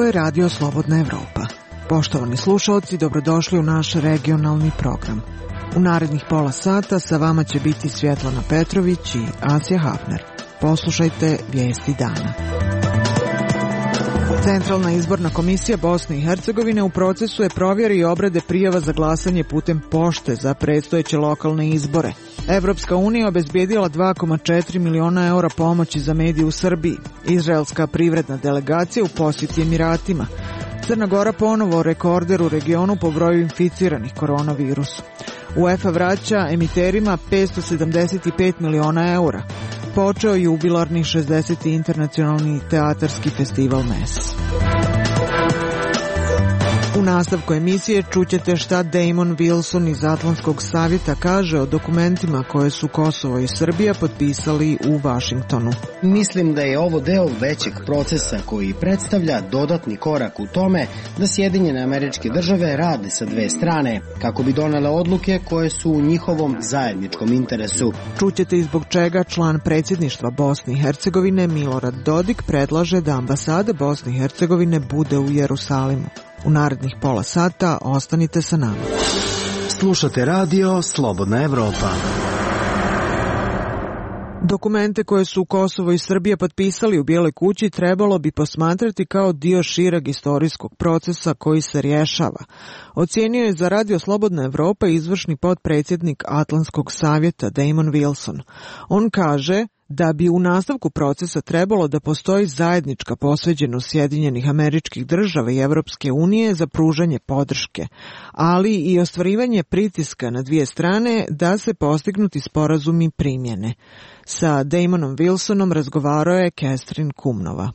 je Radio Slobodna Evropa. Poštovani slušalci, dobrodošli u naš regionalni program. U narednih pola sata sa vama će biti Svjetlana Petrović i Asja Hafner. Poslušajte vijesti dana. Centralna izborna komisija Bosne i Hercegovine u procesu je provjere i obrade prijava za glasanje putem pošte za predstojeće lokalne izbore. Evropska unija obezbijedila 2,4 miliona eura pomoći za medije u Srbiji. Izraelska privredna delegacija u posjeti Emiratima. Crna Gora ponovo rekorder u regionu po broju inficiranih koronavirusom. UEFA vraća emiterima 575 miliona eura. Počeo je jubilarni 60. internacionalni teatarski festival MES. U nastavku emisije čućete šta Damon Wilson iz Atlantskog savjeta kaže o dokumentima koje su Kosovo i Srbija potpisali u Vašingtonu. Mislim da je ovo deo većeg procesa koji predstavlja dodatni korak u tome da Sjedinjene Američke Države rade sa dve strane kako bi donele odluke koje su u njihovom zajedničkom interesu. Čućete i zbog čega član predsjedništva Bosne i Hercegovine Milorad Dodik predlaže da ambasada Bosne i Hercegovine bude u Jerusalimu. U narednih pola sata ostanite sa nama. Slušate radio Slobodna Evropa. Dokumente koje su Kosovo i Srbija potpisali u Bijeloj kući trebalo bi posmatrati kao dio šireg istorijskog procesa koji se rješava. Ocijenio je za Radio Slobodna Evropa izvršni potpredsjednik Atlantskog savjeta Damon Wilson. On kaže da bi u nastavku procesa trebalo da postoji zajednička posvećenost Sjedinjenih Američkih Država i Evropske unije za pružanje podrške, ali i ostvarivanje pritiska na dvije strane da se postignuti sporazumi primjene. Sa Damonom Wilsonom razgovarao je Catherine Kumnova.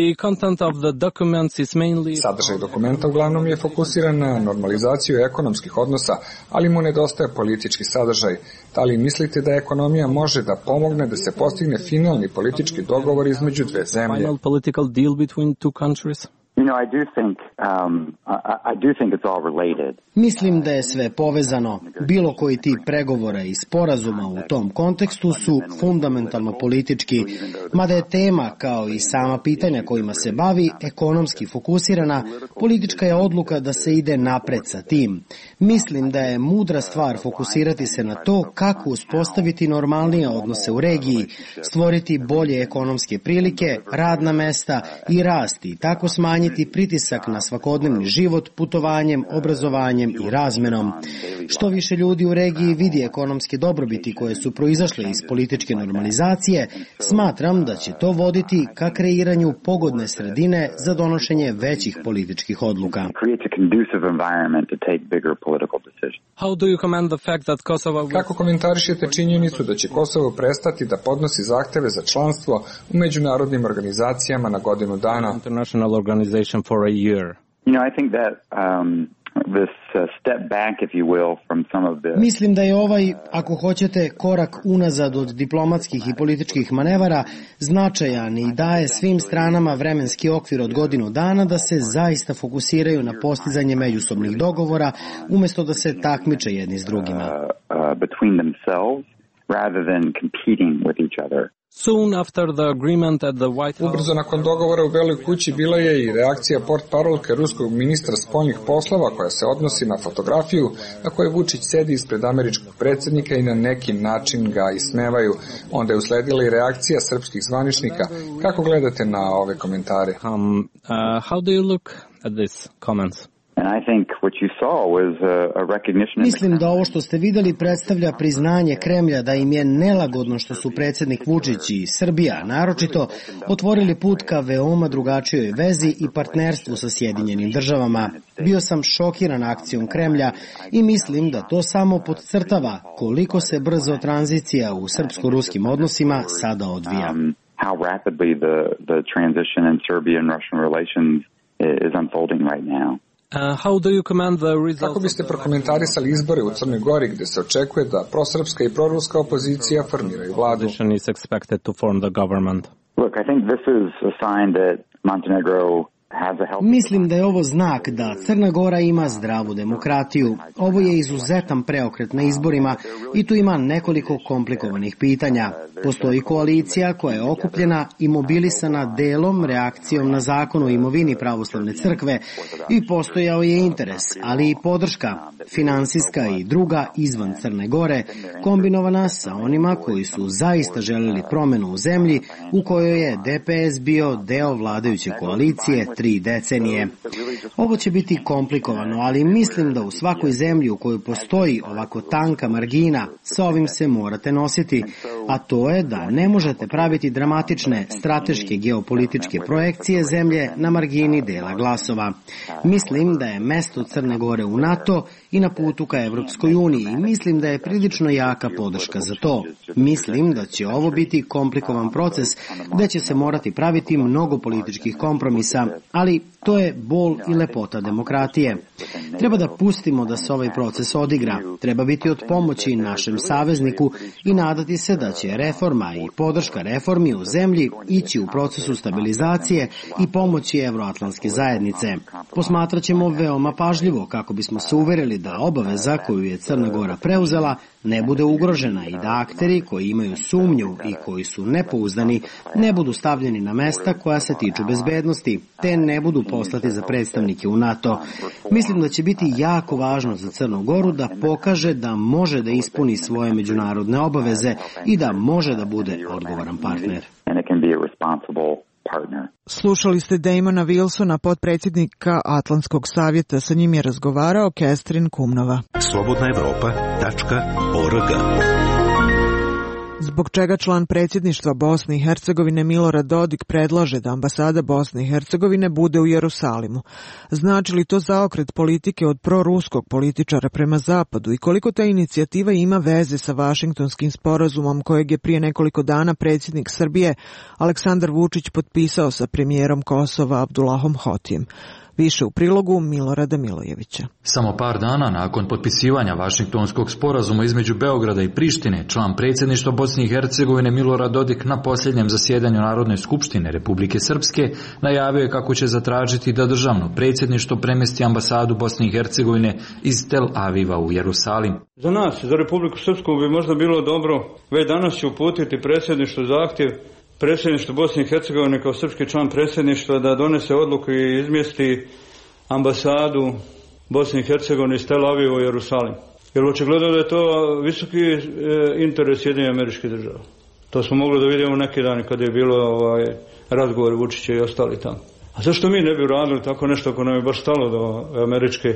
Sadržaj dokumenta uglavnom je fokusiran na normalizaciju ekonomskih odnosa, ali mu nedostaje politički sadržaj. Da li mislite da ekonomija može da pomogne da se postigne finalni politički dogovor između dve zemlje? Mislim da je sve povezano. Bilo koji tip pregovora i sporazuma u tom kontekstu su fundamentalno politički, mada je tema, kao i sama pitanja kojima se bavi, ekonomski fokusirana, politička je odluka da se ide napred sa tim. Mislim da je mudra stvar fokusirati se na to kako uspostaviti normalnije odnose u regiji, stvoriti bolje ekonomske prilike, radna mesta i rasti, tako smanjiti pritisak na svakodnevni život putovanjem, obrazovanjem i razmenom. Što više ljudi u regiji vidi ekonomske dobrobiti koje su proizašle iz političke normalizacije, smatram da će to voditi ka kreiranju pogodne sredine za donošenje većih političkih odluka. Kako komentarišete činjenicu da će Kosovo prestati da podnosi zahteve za članstvo u međunarodnim organizacijama na godinu dana? Mislim da je ovaj, ako hoćete, korak unazad od diplomatskih i političkih manevara značajan i daje svim stranama vremenski okvir od godinu dana da se zaista fokusiraju na postizanje međusobnih dogovora umjesto da se takmiče jedni s drugima. Ubrzo nakon dogovora u Beloj kući bila je i reakcija portparolke ruskog ministra spoljnih poslova koja se odnosi na fotografiju na kojoj Vučić sedi ispred američkog predsjednika i na neki način ga ismevaju. Onda je usledila i reakcija srpskih zvaničnika. Kako gledate na ove komentare? How do you look at these comments? Mislim da ovo što ste vidjeli predstavlja priznanje Kremlja da im je nelagodno što su predsjednik Vučić i Srbija, naročito, otvorili put ka veoma drugačijoj vezi i partnerstvu sa Sjedinjenim Državama. Bio sam šokiran akcijom Kremlja i mislim da to samo podcrtava koliko se brzo tranzicija u srpsko-ruskim odnosima sada odvija. How rapidly the transition in Serbian-Russian relations is unfolding right now. Kako biste prokomentarisali izbore u Crnoj Gori gdje se očekuje da prosrpska i proruska opozicija formiraju vladu? Look, I think this is a sign that Montenegro Mislim da je ovo znak da Crna Gora ima zdravu demokratiju. Ovo je izuzetan preokret na izborima i tu ima nekoliko komplikovanih pitanja. Postoji koalicija koja je okupljena i mobilisana delom reakcijom na zakon o imovini pravoslavne crkve i postojao je interes, ali i podrška, finansijska i druga izvan Crne Gore, kombinovana sa onima koji su zaista želeli promenu u zemlji u kojoj je DPS bio deo vladajuće koalicije 3 decenije. Ovo će biti komplikovano, ali mislim da u svakoj zemlji u kojoj postoji ovako tanka margina, sa ovim se morate nositi, a to je da ne možete praviti dramatične strateške geopolitičke projekcije zemlje na margini dela glasova. Mislim da je mesto Crne Gore u NATO i na putu ka Evropskoj uniji i mislim da je prilično jaka podrška za to. Mislim da će ovo biti komplikovan proces gde će se morati praviti mnogo političkih kompromisa, ali to je bol i lepota demokratije. Treba da pustimo da se ovaj proces odigra. Treba biti od pomoći našem savezniku i nadati se da će reforma i podrška reformi u zemlji ići u procesu stabilizacije i pomoći Evroatlantske zajednice. Posmatraćemo veoma pažljivo kako bismo se uverili da obaveza koju je Crna Gora preuzela ne bude ugrožena i da akteri koji imaju sumnju i koji su nepouzdani ne budu stavljeni na mesta koja se tiču bezbednosti, te ne budu poslati za predstavnike u NATO. Mislim da će biti jako važno za Crnu Goru da pokaže da može da ispuni svoje međunarodne obaveze i da može da bude odgovoran partner. Slušali ste Damona Wilsona, potpredsjednika Atlantskog savjeta. Sa njim je razgovarao Kestrin Kumnova. slobodnaevropa.org. Zbog čega član predsjedništva Bosne i Hercegovine Milorad Dodik predlaže da ambasada Bosne i Hercegovine bude u Jerusalimu? Znači li to zaokret politike od proruskog političara prema zapadu i koliko ta inicijativa ima veze sa Vašingtonskim sporazumom kojeg je prije nekoliko dana predsjednik Srbije Aleksandar Vučić potpisao sa premijerom Kosova Abdulahom Hotijem? Više u prilogu Milorada Milojevića. Samo par dana nakon potpisivanja Vašingtonskog sporazuma između Beograda i Prištine, član predsjedništva Bosne i Hercegovine Milorad Dodik na posljednjem zasjedanju Narodne skupštine Republike Srpske najavio je kako će zatražiti da državno predsjedništvo premesti ambasadu Bosne i Hercegovine iz Tel Aviva u Jerusalim. Za nas, za Republiku Srpsku bi možda bilo dobro već danas će uputiti predsjedništvu zahtjev predsjedništvo Bosne i Hercegovine kao srpski član predsjedništva da donese odluku i izmjesti ambasadu Bosne i Hercegovine iz Tel Aviva u Jerusalim. Jer očigledno da je to visoki interes Sjedinjenih Američkih Država. To smo mogli da vidimo neki dan kada je bilo razgovor Vučića i ostali tamo. A zašto mi ne bi uradili tako nešto ako nam je baš stalo do američke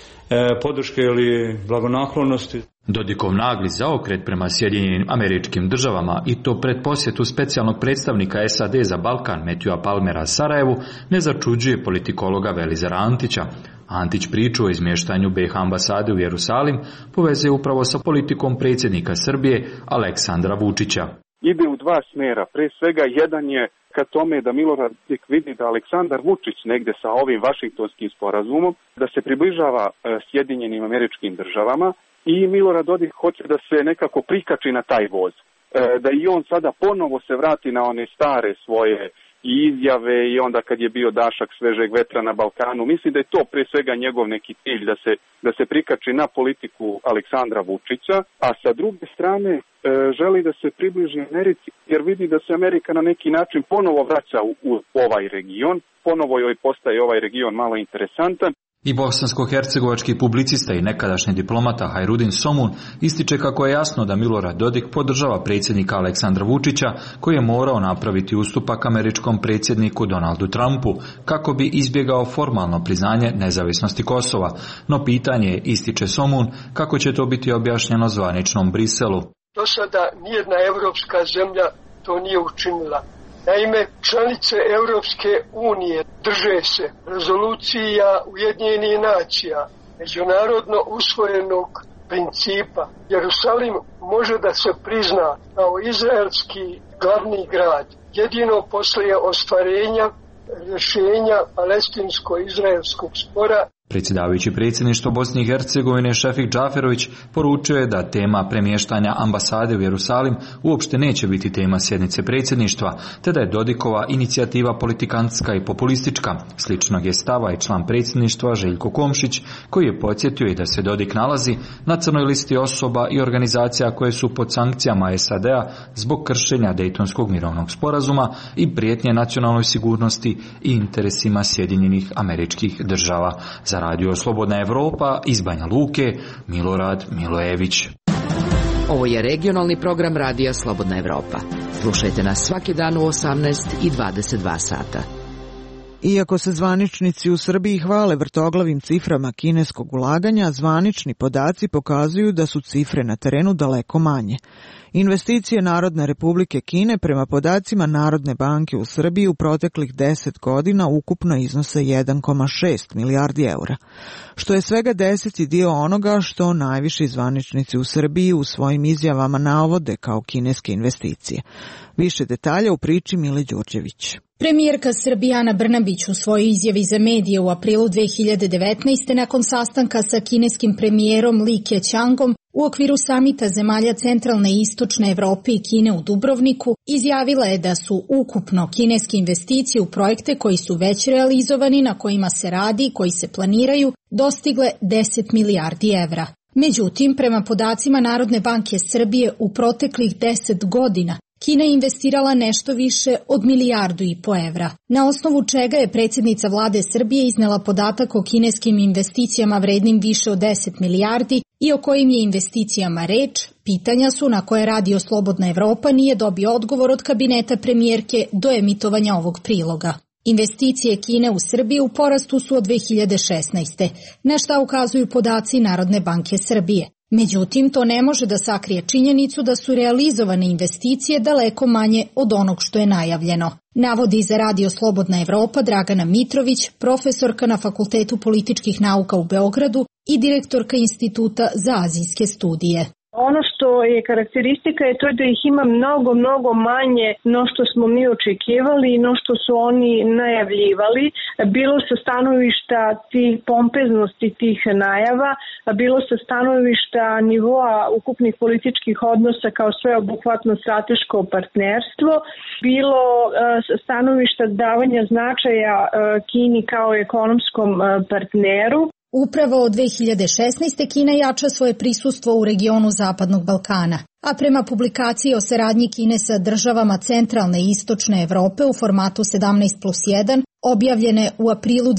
podrške ili blagonaklonosti? Dodikov nagli zaokret prema Sjedinjenim Američkim Državama i to pred posjetu specijalnog predstavnika SAD za Balkan Matthewa Palmera Sarajevu ne začuđuje politikologa Velizara Antića. Antić priču o izmještanju BiH ambasade u Jerusalim povezuje upravo sa politikom predsjednika Srbije Aleksandra Vučića. Ide u dva smjera. Pre svega jedan je ka tome da Milorad Dodik vidi da Aleksandar Vučić negde sa ovim Vašingtonskim sporazumom da se približava Sjedinjenim Američkim Državama i Milorad Dodik hoće da se nekako prikači na taj voz. Da i on sada ponovo se vrati na one stare svoje izjave i onda kad je bio dašak svežeg vetra na Balkanu. Mislim da je to pre svega njegov neki cilj da se prikači na politiku Aleksandra Vučića, a sa druge strane želi da se približi Americi jer vidi da se Amerika na neki način ponovo vraća u ovaj region, ponovo joj postaje ovaj region malo interesantan. I bosansko-hercegovački publicista i nekadašnji diplomata Hajrudin Somun ističe kako je jasno da Milorad Dodik podržava predsjednika Aleksandra Vučića koji je morao napraviti ustupak američkom predsjedniku Donaldu Trumpu kako bi izbjegao formalno priznanje nezavisnosti Kosova. No pitanje je, ističe Somun, kako će to biti objašnjeno zvaničnom Briselu. Do sada nijedna evropska zemlja to nije učinila. Naime, članice Europske unije drže se rezolucija Ujedinjenih nacija, međunarodno usvojenog principa. Jerusalim može da se prizna kao izraelski glavni grad jedino poslije ostvarenja rješenja palestinsko-izraelskog spora. Predsjedavajući predsjedništvo Bosne i Hercegovine Šefik Džaferović poručio je da tema premještanja ambasade u Jerusalim uopšte neće biti tema sjednice predsjedništva, te da je Dodikova inicijativa politikantska i populistička. Sličnog je stava i član predsjedništva Željko Komšić, koji je podsjetio i da se Dodik nalazi na crnoj listi osoba i organizacija koje su pod sankcijama SAD-a zbog kršenja Dejtonskog mirovnog sporazuma i prijetnje nacionalnoj sigurnosti i interesima Sjedinjenih Američkih Država. Za Radio Slobodna Evropa iz Banja Luke, Milorad Milojević. Ovo je regionalni program Radija Slobodna Evropa. Slušajte nas svaki dan u 18 i 22 sata. Iako se zvaničnici u Srbiji hvale vrtoglavim ciframa kineskog ulaganja, zvanični podaci pokazuju da su cifre na terenu daleko manje. Investicije Narodne Republike Kine prema podacima Narodne banke u Srbiji u proteklih 10 godina ukupno iznose 1,6 milijardi eura, što je svega 10. dio onoga što najviši zvaničnici u Srbiji u svojim izjavama navode kao kineske investicije. Više detalja u priči Mile Đurđević. Premijerka Srbije Ana Brnabić u svojoj izjavi za medije u aprilu 2019. nakon sastanka sa kineskim premijerom Li Keqiangom u okviru samita zemalja centralne i istočne Evrope i Kine u Dubrovniku izjavila je da su ukupno kineske investicije u projekte koji su već realizovani, na kojima se radi i koji se planiraju, dostigle 10 milijardi evra. Međutim, prema podacima Narodne banke Srbije u proteklih 10 godina Kina je investirala nešto više od 1,5 milijardu evra, na osnovu čega je predsjednica vlade Srbije iznela podatak o kineskim investicijama vrednim više od 10 milijardi i o kojim je investicijama reč. Pitanja su na koje Radio Slobodna Evropa nije dobio odgovor od kabineta premijerke do emitovanja ovog priloga. Investicije Kine u Srbiji u porastu su od 2016. na šta ukazuju podaci Narodne banke Srbije. Međutim, to ne može da sakrije činjenicu da su realizovane investicije daleko manje od onog što je najavljeno. Navodi za Radio Slobodna Evropa Dragana Mitrović, profesorka na Fakultetu političkih nauka u Beogradu i direktorka Instituta za azijske studije. Ono što je karakteristika je to da ih ima mnogo manje no što smo mi očekivali i no što su oni najavljivali, bilo sa stanovišta tih pompeznosti tih najava, bilo sa stanovišta nivoa ukupnih političkih odnosa kao sveobuhvatno strateško partnerstvo, bilo sa stanovišta davanja značaja Kini kao ekonomskom partneru. Upravo od 2016. Kina jača svoje prisustvo u regionu Zapadnog Balkana, a prema publikaciji o saradnji Kine sa državama centralne i istočne Evrope u formatu 17+1, objavljene u aprilu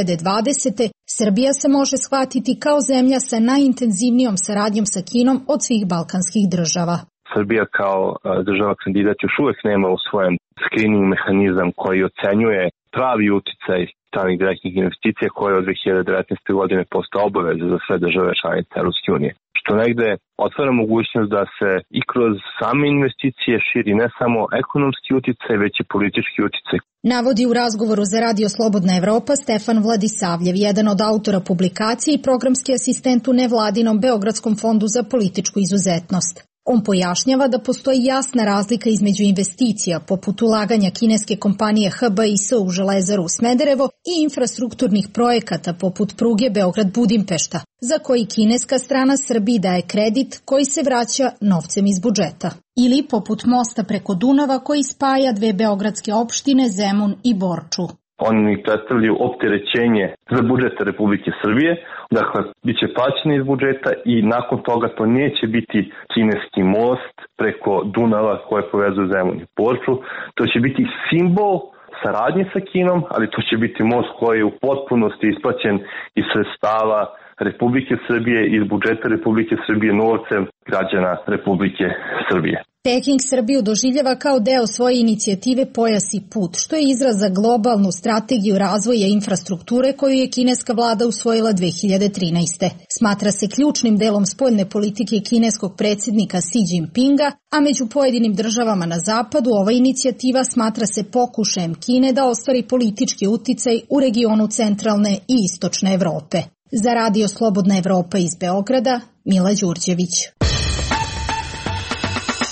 2020. Srbija se može shvatiti kao zemlja sa najintenzivnijom saradnjom sa Kinom od svih balkanskih država. Srbija kao država kandidat još uvijek nema u svojem screening mehanizam koji ocenjuje pravi uticaj stranih direktnih investicija koje od 2019. godine postao obaveza za sve države članice Europske unije. Što negde otvara mogućnost da se i kroz same investicije širi ne samo ekonomski uticaj, već i politički uticaj. Navodi u razgovoru za Radio Slobodna Evropa Stefan Vladisavljev, jedan od autora publikacije i programski asistent u nevladinom Beogradskom fondu za političku izuzetnost. On pojašnjava da postoji jasna razlika između investicija poput ulaganja kineske kompanije HBIS u Železaru Smederevo i infrastrukturnih projekata poput pruge Beograd-Budimpešta, za koji kineska strana Srbiji daje kredit koji se vraća novcem iz budžeta. Ili poput mosta preko Dunava koji spaja dve beogradske opštine Zemun i Borču. Oni predstavljaju opterećenje za budžet Republike Srbije, dakle, bit će plaćeni iz budžeta i nakon toga to neće biti kineski most preko Dunava koje povezuje Zemun i Borču. To će biti simbol saradnje sa Kinom, ali to će biti most koji je u potpunosti isplaćen iz sredstava Republike Srbije, iz budžeta Republike Srbije novcem građana Republike Srbije. Peking Srbiju doživljava kao deo svoje inicijative Pojas i put, što je izraz za globalnu strategiju razvoja infrastrukture koju je kineska vlada usvojila 2013. Smatra se ključnim delom spoljne politike kineskog predsjednika Xi Jinpinga, a među pojedinim državama na zapadu ova inicijativa smatra se pokušajem Kine da ostvari politički uticaj u regionu centralne i istočne Evrope. Za Radio Slobodna Evropa iz Beograda, Mila Đurđević.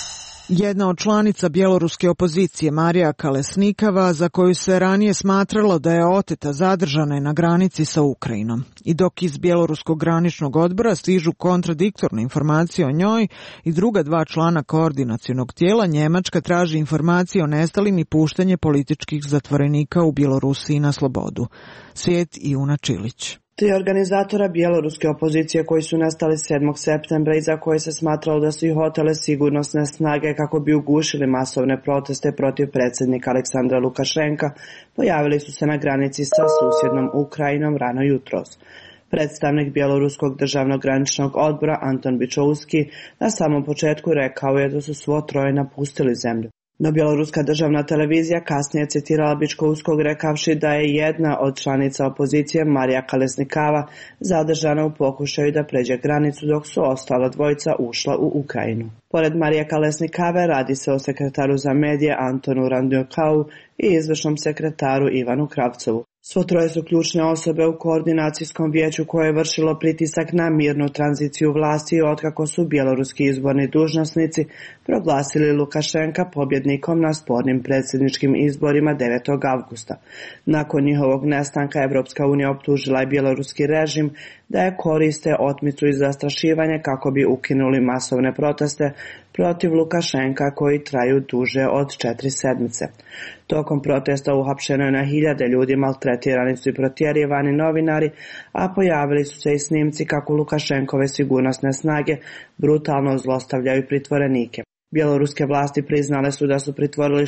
Jedna od članica bjeloruske opozicije Marija Kalesnikava, za koju se ranije smatralo da je oteta, zadržana je na granici sa Ukrajinom. I dok iz bjeloruskog graničnog odbora stižu kontradiktorne informacije o njoj i druga dva člana koordinacionog tijela, Njemačka traži informacije o nestalim i puštanje političkih zatvorenika u Bjelorusiji na slobodu. Svijet Ivuna Čilić. 3 organizatora bjeloruske opozicije koji su nestali 7. septembra i za koje se smatralo da su ih otele sigurnosne snage kako bi ugušili masovne proteste protiv predsjednika Aleksandra Lukašenka, pojavili su se na granici sa susjednom Ukrajinom rano jutros. Predstavnik Bjeloruskog državnog graničnog odbora Anton Bičovski na samom početku rekao je da su svo troje napustili zemlju. No bjeloruska državna televizija kasnije citirala Bičkovskog rekavši da je jedna od članica opozicije, Marija Kalesnikava, zadržana u pokušaju da pređe granicu dok su ostala dvojica ušla u Ukrajinu. Pored Marije Kalesnikave radi se o sekretaru za medije Antonu Randjokau i izvršnom sekretaru Ivanu Kravcovu. Svo troje su ključne osobe u koordinacijskom vijeću koje je vršilo pritisak na mirnu tranziciju vlasti otkako su bjeloruski izborni dužnosnici proglasili Lukašenka pobjednikom na spornim predsjedničkim izborima 9. avgusta. Nakon njihovog nestanka Evropska unija optužila je bjeloruski režim da je koriste otmicu i zastrašivanje kako bi ukinuli masovne proteste protiv Lukašenka koji traju duže od 4 sedmice. Tokom protesta uhapšeno je na hiljade ljudi, maltretirani su i protjerivani novinari, a pojavili su se i snimci kako Lukašenkove sigurnosne snage brutalno zlostavljaju pritvorenike. Bjeloruske vlasti priznale su da su pritvorili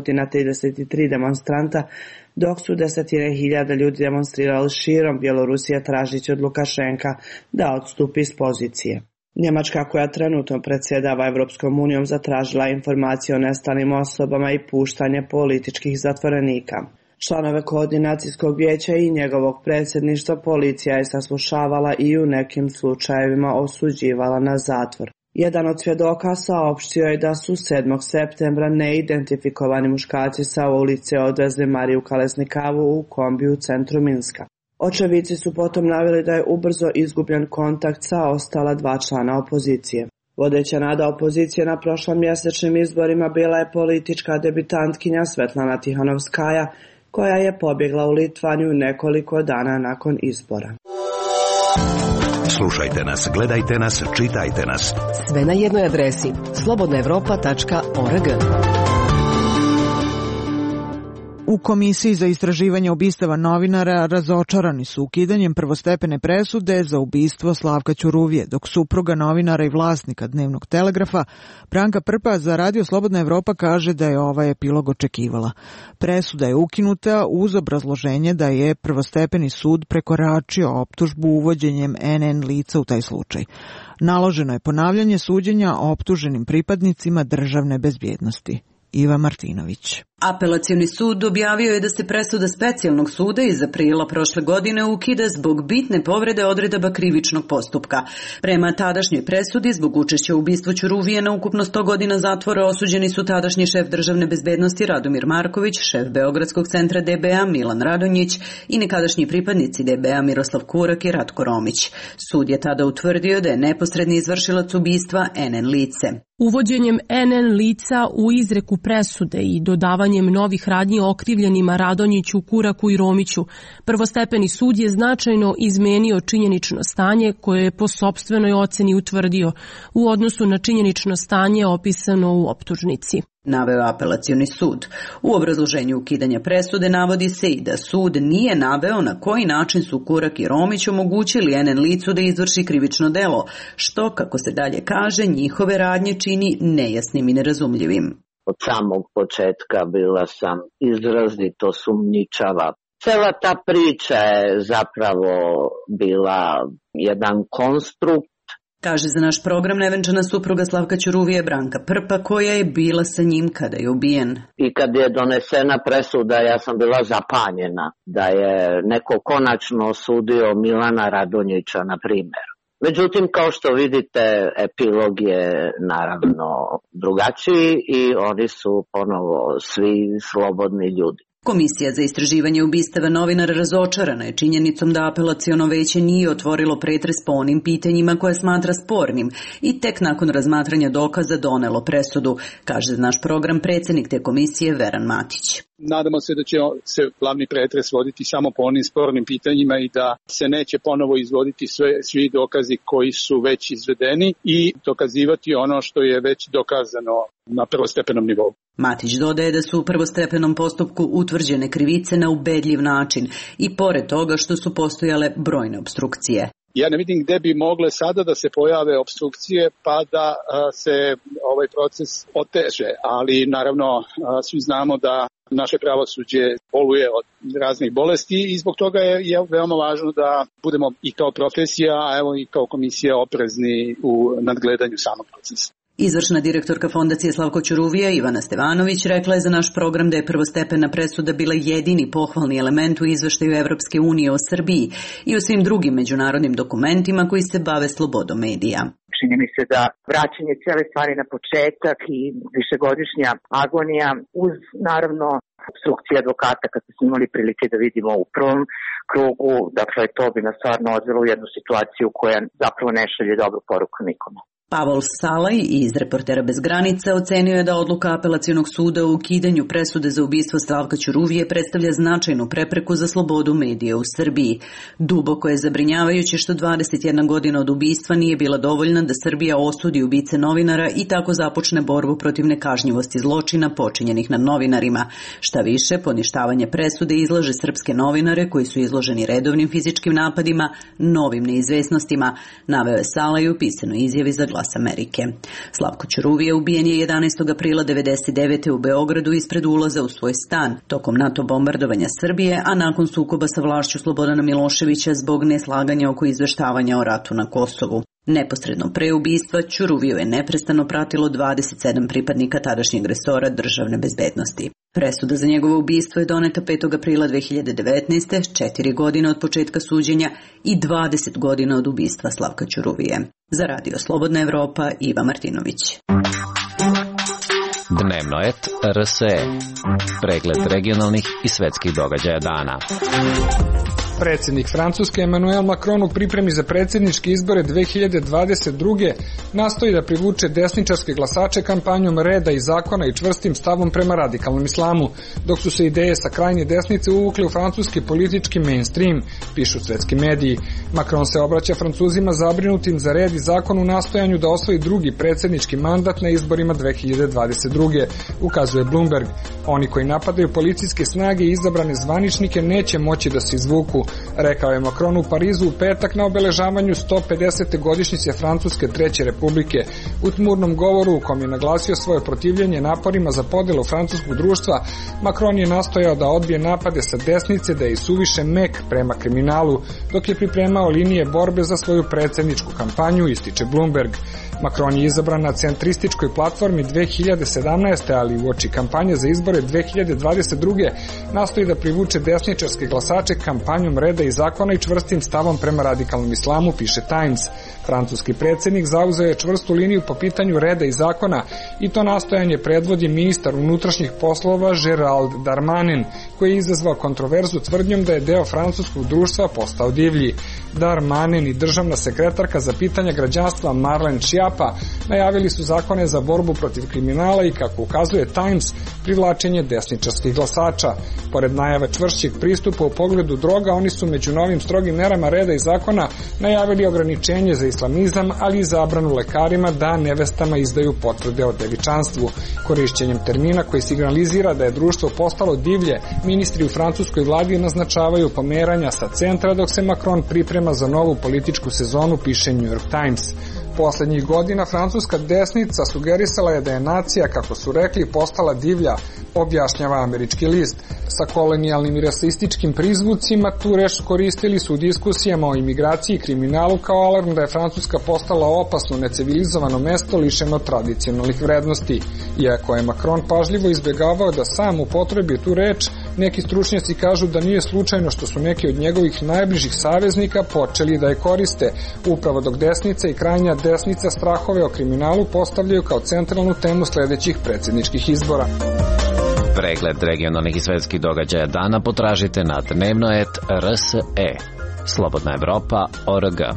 633 demonstranta, dok su desetine hiljada ljudi demonstrirali širom Bjelorusije tražići od Lukašenka da odstupi s pozicije. Njemačka, koja trenutno predsjedava Evropskom unijom, zatražila informacije o nestalim osobama i puštanje političkih zatvorenika. Članove koordinacijskog vijeća i njegovog predsjedništva policija je saslušavala i u nekim slučajevima osuđivala na zatvor. Jedan od svjedoka saopštio je da su 7. septembra neidentifikovani muškarci sa ulice odvezli Mariju Kalesnikavu u kombi u centru Minska. Očevici su potom naveli da je ubrzo izgubljen kontakt sa ostala 2 člana opozicije. Vodeća nada opozicije na prošlom mjesečnim izborima bila je politička debitantkinja Svetlana Tihanovskaja, koja je pobjegla u Litvaniju nekoliko dana nakon izbora. Slušajte nas, gledajte nas, čitajte nas. Sve na jednoj adresi slobodnaevropa.org. U Komisiji za istraživanje ubistava novinara razočarani su ukidanjem prvostepene presude za ubistvo Slavka Ćuruvije, dok supruga novinara i vlasnika Dnevnog telegrafa Branka Prpa za Radio Slobodna Evropa kaže da je ovaj epilog očekivala. Presuda je ukinuta uz obrazloženje da je prvostepeni sud prekoračio optužbu uvođenjem NN lica u taj slučaj. Naloženo je ponavljanje suđenja optuženim pripadnicima državne bezbjednosti. Iva Martinović. Apelacioni sud objavio je da se presuda specijalnog suda iz aprila prošle godine ukida zbog bitne povrede odredaba krivičnog postupka. Prema tadašnjoj presudi, zbog učešća u ubistvu Ćuruvije na ukupno 100 godina zatvora osuđeni su tadašnji šef državne bezbednosti Radomir Marković, šef Beogradskog centra DBA Milan Radonjić i nekadašnji pripadnici DBA Miroslav Kurak i Ratko Romić. Sud je tada utvrdio da je neposredni izvršilac ubistva NN lice. Uvođenjem NN lica u izreku presude i dodavanjem novih radnji okrivljenima Radonjiću, Kuraku i Romiću, prvostepeni sud je značajno izmenio činjenično stanje koje je po sopstvenoj oceni utvrdio u odnosu na činjenično stanje opisano u optužnici. Naveo apelacioni sud. U obrazloženju ukidanja presude navodi se i da sud nije naveo na koji način su Kurak i Romić omogućili NN licu da izvrši krivično delo, što, kako se dalje kaže, njihove radnje čini nejasnim i nerazumljivim. Od samog početka bila sam izrazito sumnjičava. Cela ta priča je zapravo bila jedan konstrukt. Kaže za naš program nevenčana supruga Slavka Ćuruvije Branka Prpa, koja je bila sa njim kada je ubijen. I kad je donesena presuda, ja sam bila zapanjena da je neko konačno osudio Milana Radonjića, na primjer. Međutim, kao što vidite, epilog je naravno drugačiji i oni su ponovo svi slobodni ljudi. Komisija za istraživanje ubistava novinara razočarana je činjenicom da apelaciono veće nije otvorilo pretres po onim pitanjima koje smatra spornim i tek nakon razmatranja dokaza donelo presudu, kaže za naš program predsjednik te komisije Veran Matić. Nadamo se da će se glavni pretres voditi samo po onim spornim pitanjima i da se neće ponovo izvoditi svi dokazi koji su već izvedeni i dokazivati ono što je već dokazano na prvostepenom nivou. Matić dodaje da su u prvostepenom postupku utvrđene krivice na ubedljiv način i pored toga što su postojale brojne opstrukcije. Ja ne vidim gde bi mogle sada da se pojave opstrukcije pa da se ovaj proces oteže, ali naravno svi znamo da naše pravosuđe boluje od raznih bolesti i zbog toga je veoma važno da budemo i kao profesija, a evo i kao komisija oprezni u nadgledanju samog procesa. Izvršna direktorka Fondacije Slavko Ćuruvija Ivana Stevanović rekla je za naš program da je prvostepena presuda bila jedini pohvalni element u izveštaju Evropske unije o Srbiji i u svim drugim međunarodnim dokumentima koji se bave slobodom medija. Čini mi se da vraćanje cijele stvari na početak i višegodišnja agonija uz naravno opstrukcije advokata kad smo imali prilike da vidimo u prvom krugu, dakle to bi nas stvarno odvelo u jednu situaciju koja zapravo ne šalje dobru poruku nikome. Pavol Salaj iz Reportera bez granica ocenio je da odluka apelacionog suda o ukidanju presude za ubistvo Slavka Ćuruvije predstavlja značajnu prepreku za slobodu medija u Srbiji. Duboko je zabrinjavajuće što 21 godina od ubistva nije bila dovoljna da Srbija osudi ubice novinara i tako započne borbu protiv nekažnjivosti zločina počinjenih nad novinarima. Šta više, poništavanje presude izlaže srpske novinare koji su izloženi redovnim fizičkim napadima, novim neizvesnostima, naveo je Salaj u pisanoj izjavi za Glas Amerike. Slavko Ćuruvija ubijen je 11. aprila 1999. u Beogradu ispred ulaza u svoj stan tokom NATO bombardovanja Srbije, a nakon sukoba sa vlašću Slobodana Miloševića zbog neslaganja oko izveštavanja o ratu na Kosovu. Neposredno pre ubistva Ćuruviju je neprestano pratilo 27 pripadnika tadašnjeg resora državne bezbednosti. Presuda za njegovo ubistvo je doneta 5. aprila 2019. 4 godine od početka suđenja i 20 godina od ubistva Slavka Ćuruvije. Za Radio Slobodna Evropa, Iva Martinović. Dnevno et RSE. Pregled regionalnih i svetskih događaja dana. Predsjednik Francuske Emmanuel Macron u pripremi za predsjedničke izbore 2022. nastoji da privuče desničarske glasače kampanjom reda i zakona i čvrstim stavom prema radikalnom islamu, dok su se ideje sa krajnje desnice uvukle u francuski politički mainstream, pišu svetski mediji. Macron se obraća Francuzima zabrinutim za red i zakon u nastojanju da osvoji drugi predsjednički mandat na izborima 2022. ukazuje Bloomberg. Oni koji napadaju policijske snage i izabrane zvaničnike neće moći da se izvuku, rekao je Macron u Parizu u petak na obeležavanju 150. godišnjice Francuske Treće republike. U tmurnom govoru u kom je naglasio svoje protivljenje naporima za podelu francuskog društva, Macron je nastojao da odbije napade sa desnice da je suviše mek prema kriminalu, dok je pripremao linije borbe za svoju predsjedničku kampanju, ističe Bloomberg. Macron je izabran na centrističkoj platformi 2017. ali uoči kampanje za izbore 2022. nastoji da privuče desničarske glasače kampanjom reda i zakona i čvrstim stavom prema radikalnom islamu, piše Times. Francuski predsjednik zauzeo je čvrstu liniju po pitanju reda i zakona i to nastojanje predvodi ministar unutrašnjih poslova Gérald Darmanin, koji je izazvao kontroverzu tvrdnjom da je deo francuskog društva postao divlji. Darmanin i državna sekretarka za pitanja građanstva Marlene Schiappa najavili su zakone za borbu protiv kriminala i, kako ukazuje Times, privlačenje desničarskih glasača. Pored najave čvršćeg pristupa u pogledu droga, oni su među novim strogim merama reda i zakona najavili ograničenje za islamizam, ali i zabranu lekarima da nevestama izdaju potvrde o devičanstvu. Korišćenjem termina koji signalizira da je društvo postalo divlje, ministri u francuskoj vladi naznačavaju pomeranja sa centra, dok se Macron priprema za novu političku sezonu, piše New York Times. Poslednjih godina francuska desnica sugerisala je da je nacija, kako su rekli, postala divlja, objašnjava američki list. Sa kolonijalnim i rasističkim prizvucima tu reč koristili su u diskusijama o imigraciji i kriminalu kao alarm da je Francuska postala opasno necivilizovano mesto lišeno tradicionalnih vrednosti. Iako je Macron pažljivo izbjegavao da sam upotrebi tu reč, neki stručnjaci kažu da nije slučajno što su neki od njegovih najbližih saveznika počeli da je koriste, upravo dok desnica i krajnja desnica strahove o kriminalu postavljaju kao centralnu temu sledećih predsjedničkih izbora. Pregled regionalnih i svetskih događaja dana potražite na dnevnoet.rse. slobodnaevropa.org.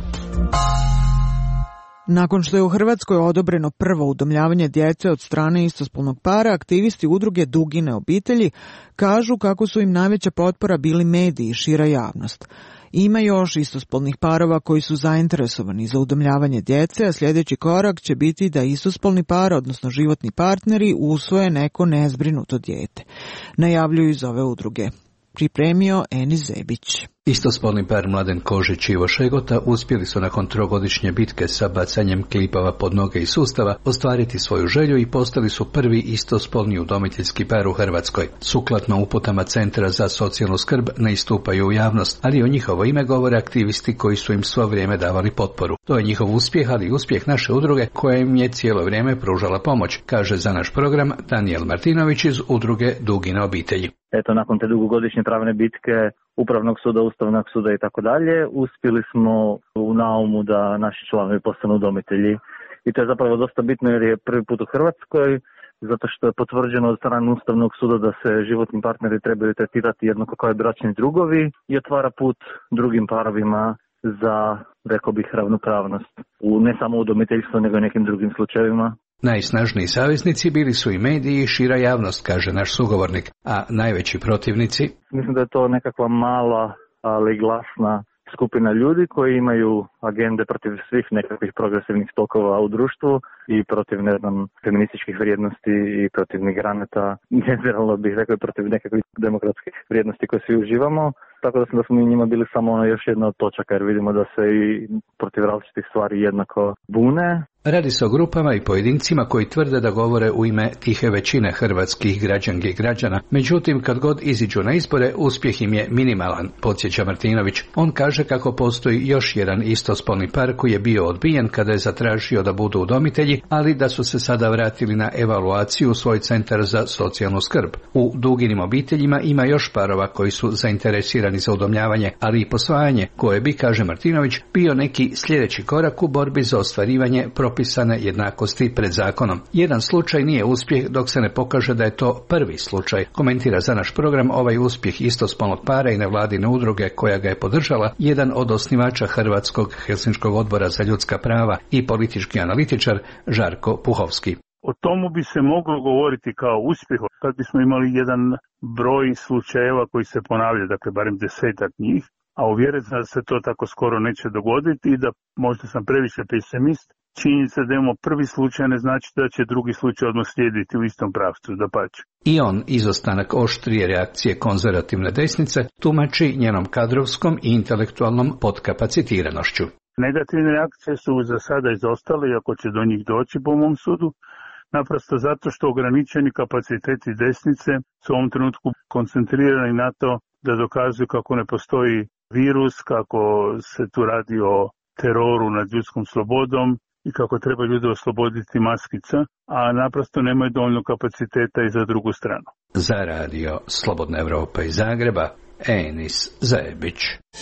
Nakon što je u Hrvatskoj odobreno prvo udomljavanje djece od strane istospolnog para, aktivisti udruge Dugine obitelji kažu kako su im najveća potpora bili mediji i šira javnost. Ima još istospolnih parova koji su zainteresovani za udomljavanje djece, a sljedeći korak će biti da istospolni par, odnosno životni partneri, usvoje neko nezbrinuto dijete. Najavljuju iz ove udruge. Pripremio Enis Zebić. Istospolni par Mladen Kožić i Ivo Šegota uspjeli su nakon 3-godišnje bitke sa bacanjem klipava pod noge i sustava ostvariti svoju želju i postali su prvi istospolni udomiteljski par u Hrvatskoj. Sukladno uputama Centra za socijalnu skrb ne istupaju u javnost, ali o njihovo ime govore aktivisti koji su im svo vrijeme davali potporu. To je njihov uspjeh, ali i uspjeh naše udruge koja im je cijelo vrijeme pružala pomoć, kaže za naš program Danijel Martinović iz udruge Dugine obitelji. Eto, nakon te dugogodišnje pravne bitke Upravnog suda, Ustavnog suda i tako dalje, uspjeli smo u naumu da naši članovi postanu udomitelji. I to je zapravo dosta bitno jer je prvi put u Hrvatskoj, zato što je potvrđeno od strane Ustavnog suda da se životni partneri trebaju tretirati jednako kao i bračni drugovi i otvara put drugim parovima za, rekao bih, ravnopravnost. Ne samo u udomiteljstvu, nego i nekim drugim slučajevima. Najsnažniji saveznici bili su i mediji i šira javnost, kaže naš sugovornik, a najveći protivnici? Mislim da je to nekakva mala, ali glasna skupina ljudi koji imaju agende protiv svih nekakvih progresivnih tokova u društvu i protiv, feminističkih vrijednosti i protiv migranata. Generalno bih rekao protiv nekakvih demokratskih vrijednosti koje svi uživamo. Tako da smo mi njima bili samo još jedna od točaka jer vidimo da se i protiv različitih stvari jednako bune. Radi se o grupama i pojedincima koji tvrde da govore u ime tihe većine hrvatskih građanki i građana. Međutim, kad god iziđu na izbore, uspjeh im je minimalan, podsjeća Martinović. On kaže kako postoji još jedan istospolni par koji je bio odbijen kada je zatražio da budu udomitelji, ali da su se sada vratili na evaluaciju u svoj centar za socijalnu skrb. U Duginim obiteljima ima još parova koji su zainteresirani za udomljavanje, ali i posvajanje, koje bi, kaže Martinović, bio neki sljedeći korak u borbi za ostvarivanje propisane jednakosti pred zakonom. Jedan slučaj nije uspjeh dok se ne pokaže da je to prvi slučaj, komentira za naš program ovaj uspjeh istospolnog para i nevladine udruge koja ga je podržala, jedan od osnivača Hrvatskog Helsinškog odbora za ljudska prava i politički analitičar Žarko Puhovski. O tomu bi se moglo govoriti kao uspjehu kad bismo imali jedan broj slučajeva koji se ponavlja, dakle barem 10-ak njih, a uvjeren sam da se to tako skoro neće dogoditi i da možda sam previše pesimist. Činjenica da imamo prvi slučaj ne znači da će drugi slučaj odmah slijediti u istom pravcu, dapače. I on izostanak oštrije reakcije konzervativne desnice tumači njenom kadrovskom i intelektualnom podkapacitiranošću. Negativne reakcije su za sada izostale, iako će do njih doći po mom sudu, naprosto zato što ograničeni kapaciteti desnice su u ovom trenutku koncentrirani na to da dokazuju kako ne postoji virus, kako se tu radi o teroru nad ljudskom slobodom i kako treba ljude osloboditi maskica, a naprosto nemaju dovoljno kapaciteta i za drugu stranu. Za radio Slobodna Evropa iz Zagreba, Enis Zebić.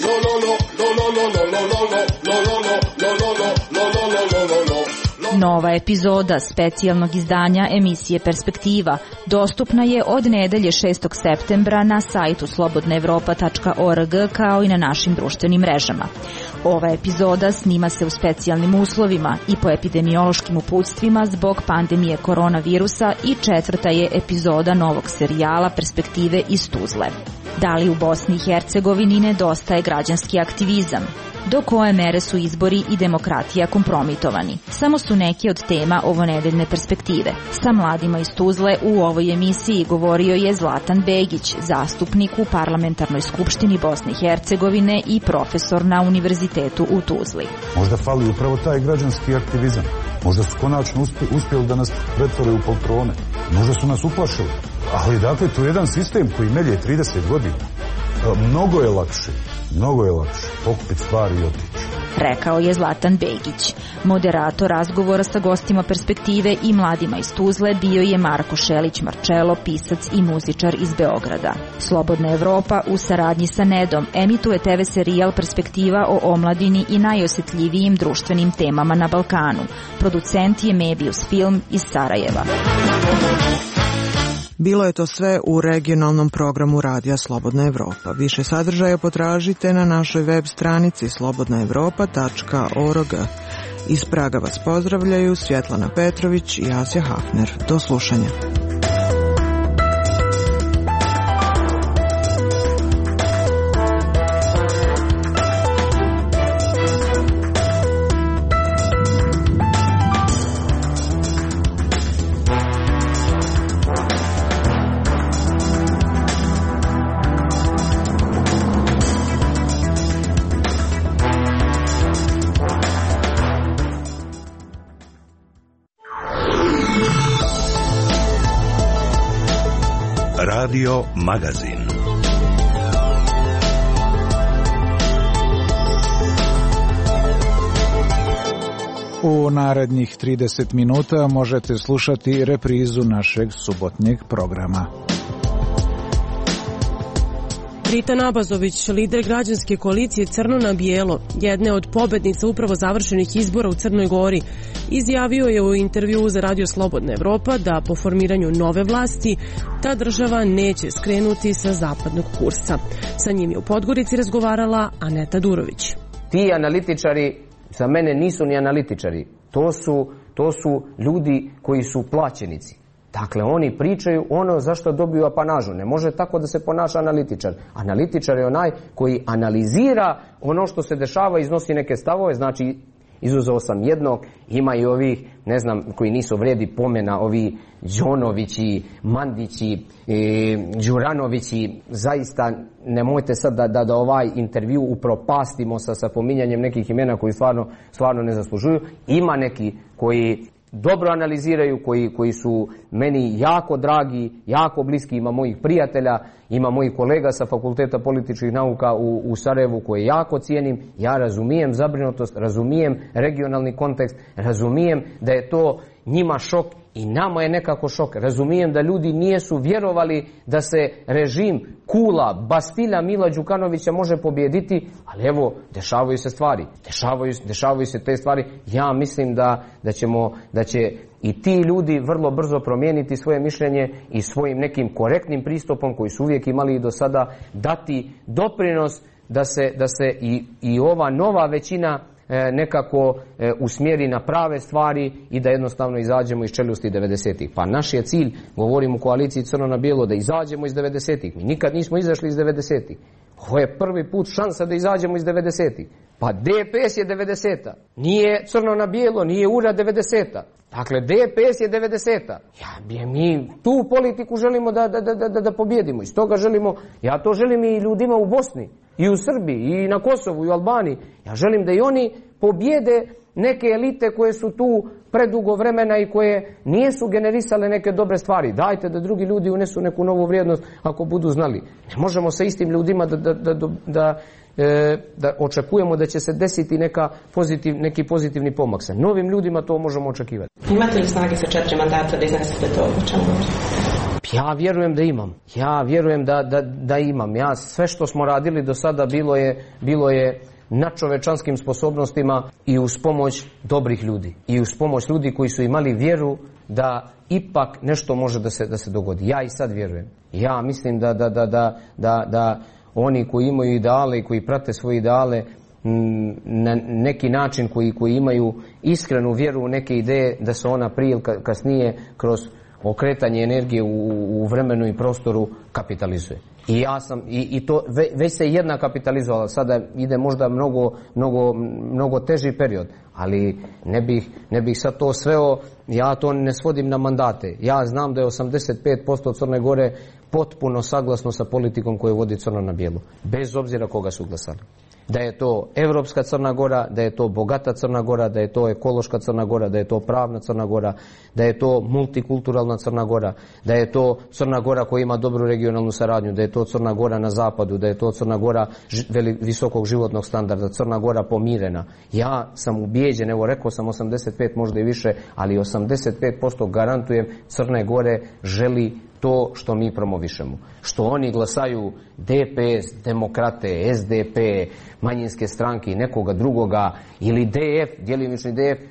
Nova epizoda specijalnog izdanja emisije Perspektiva dostupna je od nedelje 6. septembra na sajtu slobodnaevropa.org kao i na našim društvenim mrežama. Ova epizoda snima se u specijalnim uslovima i po epidemiološkim uputstvima zbog pandemije koronavirusa i 4. je epizoda novog serijala Perspektive iz Tuzle. Da li u Bosni i Hercegovini nedostaje građanski aktivizam? Do koje mere su izbori i demokratija kompromitovani? Samo su neke od tema ovonedeljne Perspektive. Sa mladima iz Tuzle u ovoj emisiji govorio je Zlatan Begić, zastupnik u Parlamentarnoj skupštini Bosne i Hercegovine i profesor na Univerzitetu u Tuzli. Možda fali upravo taj građanski aktivizam. Možda su konačno uspjeli da nas pretvore u poltrone. Možda su nas uplašili. Ali dakle, to je jedan sistem koji melje 30 godina. Mnogo je lakše pokupiti stvari i otići. Rekao je Zlatan Begić. Moderator razgovora sa gostima Perspektive i mladima iz Tuzle bio je Marko Šelić-Marčelo, pisac i muzičar iz Beograda. Slobodna Evropa u saradnji sa Nedom emituje TV serijal Perspektiva o omladini i najosjetljivijim društvenim temama na Balkanu. Producent je Mebius Film iz Sarajeva. Bilo je to sve u regionalnom programu Radija Slobodna Evropa. Više sadržaja potražite na našoj web stranici slobodnaevropa.org. Iz Praga vas pozdravljaju Svjetlana Petrović i Asja Hafner. Do slušanja. Radio Magazin. U narednih 30 minuta možete slušati reprizu našeg subotnjeg programa. Rita Nabazović, lider građanske koalicije Crno na bijelo, jedne od pobednica upravo završenih izbora u Crnoj Gori, izjavio je u intervjuu za Radio Slobodna Evropa da po formiranju nove vlasti ta država neće skrenuti sa zapadnog kursa. Sa njim je u Podgorici razgovarala Aneta Durović. Ti analitičari za mene nisu ni analitičari. To su ljudi koji su plaćenici. Dakle, oni pričaju ono zašto dobiju apanažu. Ne može tako da se ponaša analitičar. Analitičar je onaj koji analizira ono što se dešava, iznosi neke stavove, znači izuzeo sam jednog, ima i ovih, ne znam, koji nisu vredi pomena, ovi Đonovići, Mandići, Đuranovići, zaista nemojte sad da ovaj intervju upropastimo sa pominjanjem nekih imena koji stvarno ne zaslužuju. Ima neki koji dobro analiziraju, koji su meni jako dragi, jako bliski, ima mojih prijatelja, ima mojih kolega sa Fakulteta političkih nauka u Sarajevu koje jako cijenim. Ja razumijem zabrinutost, razumijem regionalni kontekst, razumijem da je to njima šok i nama je nekako šok. Razumijem da ljudi nisu vjerovali da se režim Kula, Bastilja Mila Đukanovića može pobijediti, ali evo, dešavaju se stvari. Dešavaju se te stvari. Ja mislim da će i ti ljudi vrlo brzo promijeniti svoje mišljenje i svojim nekim korektnim pristupom koji su uvijek imali i do sada dati doprinos da se i ova nova većina nekako usmjeri na prave stvari i da jednostavno izađemo iz čeljusti 90-ih. Pa naš je cilj, govorim u koaliciji Crno na bijelo, da izađemo iz 90-ih. Mi nikad nismo izašli iz 90-ih. Ovo je prvi put šansa da izađemo iz 90-ih. Pa DPS je 90-a. Nije Crno na bijelo, nije URA 90-a. Dakle, DPS je 90-a. Mi tu politiku želimo da pobjedimo. Iz toga želimo, ja to želim i ljudima u Bosni, i u Srbiji, i na Kosovu, i u Albaniji. Ja želim da i oni pobjede neke elite koje su tu predugo vremena i koje nisu generisale neke dobre stvari. Dajte da drugi ljudi unesu neku novu vrijednost ako budu znali. Ne možemo sa istim ljudima da očekujemo da će se desiti neki pozitivni pomak. Sa novim ljudima to možemo očekivati. Imate li snage sa 4 mandata da iznesete to o čemu govorite? Ja vjerujem da imam. Ja vjerujem da imam. Ja sve što smo radili do sada bilo je na čovečanskim sposobnostima i uz pomoć dobrih ljudi. I uz pomoć ljudi koji su imali vjeru da ipak nešto može da se dogodi. Ja i sad vjerujem. Ja mislim da oni koji imaju ideale i koji prate svoje ideale na neki način, koji imaju iskrenu vjeru u neke ideje, da se ona prije ili kasnije kroz okretanje energije u vremenu i prostoru kapitalizuje. I ja sam, i to već se jedna kapitalizovala, sada ide možda mnogo teži period, ali ne bih sad to sveo, ja to ne svodim na mandate. Ja znam da je 85% Crne Gore potpuno saglasno sa politikom koju vodi Crno na bijelo, bez obzira koga su glasali. Da je to evropska Crna Gora, da je to bogata Crna Gora, da je to ekološka Crna Gora, da je to pravna Crna Gora, da je to multikulturalna Crna Gora, da je to Crna Gora koja ima dobru regionalnu saradnju, da je to Crna Gora na zapadu, da je to Crna Gora visokog životnog standarda, Crna Gora pomirena. Ja sam ubijeđen, evo rekao sam 85, možda i više, ali 85% garantujem Crne Gore želi to što mi promovišemo. Što oni glasaju DPS, demokrate, SDP, manjinske stranke i nekoga drugoga, ili DF, djelimični DF,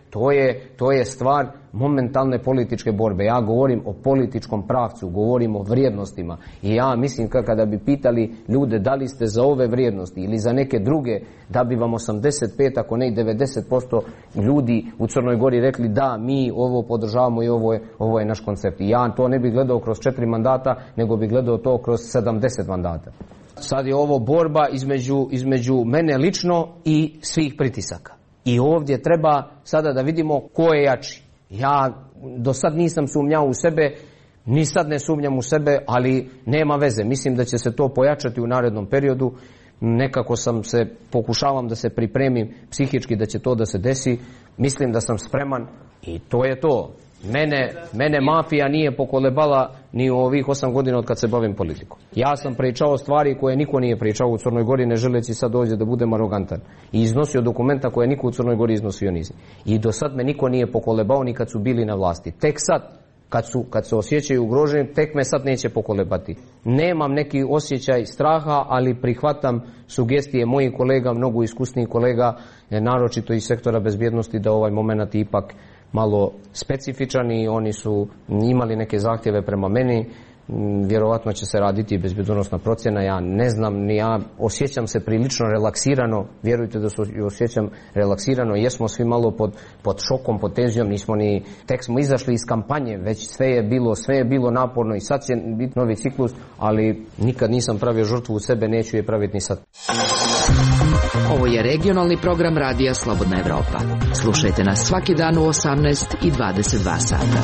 To je stvar momentalne političke borbe. Ja govorim o političkom pravcu, govorim o vrijednostima i ja mislim kada bi pitali ljude da li ste za ove vrijednosti ili za neke druge, da bi vam 85, ako ne i 90% ljudi u Crnoj Gori rekli da, mi ovo podržavamo i ovo je naš koncept. I ja to ne bih gledao kroz 4 mandata, nego bih gledao to kroz 70 mandata. Sad je ovo borba između mene lično i svih pritisaka. I ovdje treba sada da vidimo ko je jači. Ja do sad nisam sumnjao u sebe, ni sad ne sumnjam u sebe, ali nema veze. Mislim da će se to pojačati u narednom periodu. Nekako pokušavam da se pripremim psihički da će to da se desi. Mislim da sam spreman i to je to. Mene mafija nije pokolebala ni u ovih 8 godina od kad se bavim politikom. Ja sam pričao stvari koje niko nije pričao u Crnoj Gori, ne želeći sad dođe da budem arogantan. I iznosio dokumenta koje niko u Crnoj Gori iznosio nizi. I do sad me niko nije pokolebao ni kad su bili na vlasti. Tek sad, kad se osjećaju ugroženi, tek me sad neće pokolebati. Nemam neki osjećaj straha, ali prihvatam sugestije mojih kolega, mnogo iskusnijih kolega, naročito iz sektora bezbjednosti, da ovaj moment ipak malo specifičan i oni su imali neke zahtjeve prema meni. Vjerovatno će se raditi bezbjednosna procjena, ja ne znam, ja osjećam se prilično relaksirano, vjerujte da se osjećam relaksirano, jesmo svi malo pod šokom, pod tenzijom, tek smo izašli iz kampanje, već sve je bilo naporno i sad će biti novi ciklus, ali nikad nisam pravio žrtvu u sebe, neću je praviti ni sad. Ovo je regionalni program Radija Slobodna Evropa. Slušajte nas svaki dan u 18 i 22 sata.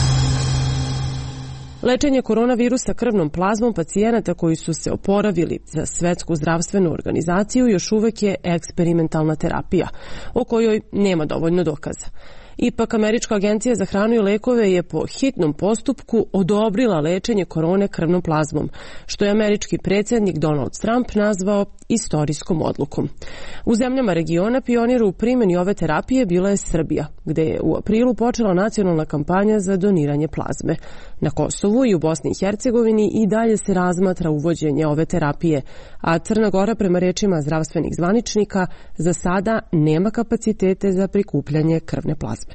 Lečenje koronavirusa krvnom plazmom pacijenata koji su se oporavili za Svetsku zdravstvenu organizaciju još uvek je eksperimentalna terapija, o kojoj nema dovoljno dokaza. Ipak, Američka agencija za hranu i lekove je po hitnom postupku odobrila lečenje korone krvnom plazmom, što je američki predsjednik Donald Trump nazvao istorijskom odlukom. U zemljama regiona pionir u primjeni ove terapije bila je Srbija, gde je u aprilu počela nacionalna kampanja za doniranje plazme. Na Kosovu i u Bosni i Hercegovini i dalje se razmatra uvođenje ove terapije, a Crna Gora, prema rečima zdravstvenih zvaničnika, za sada nema kapacitete za prikupljanje krvne plazme.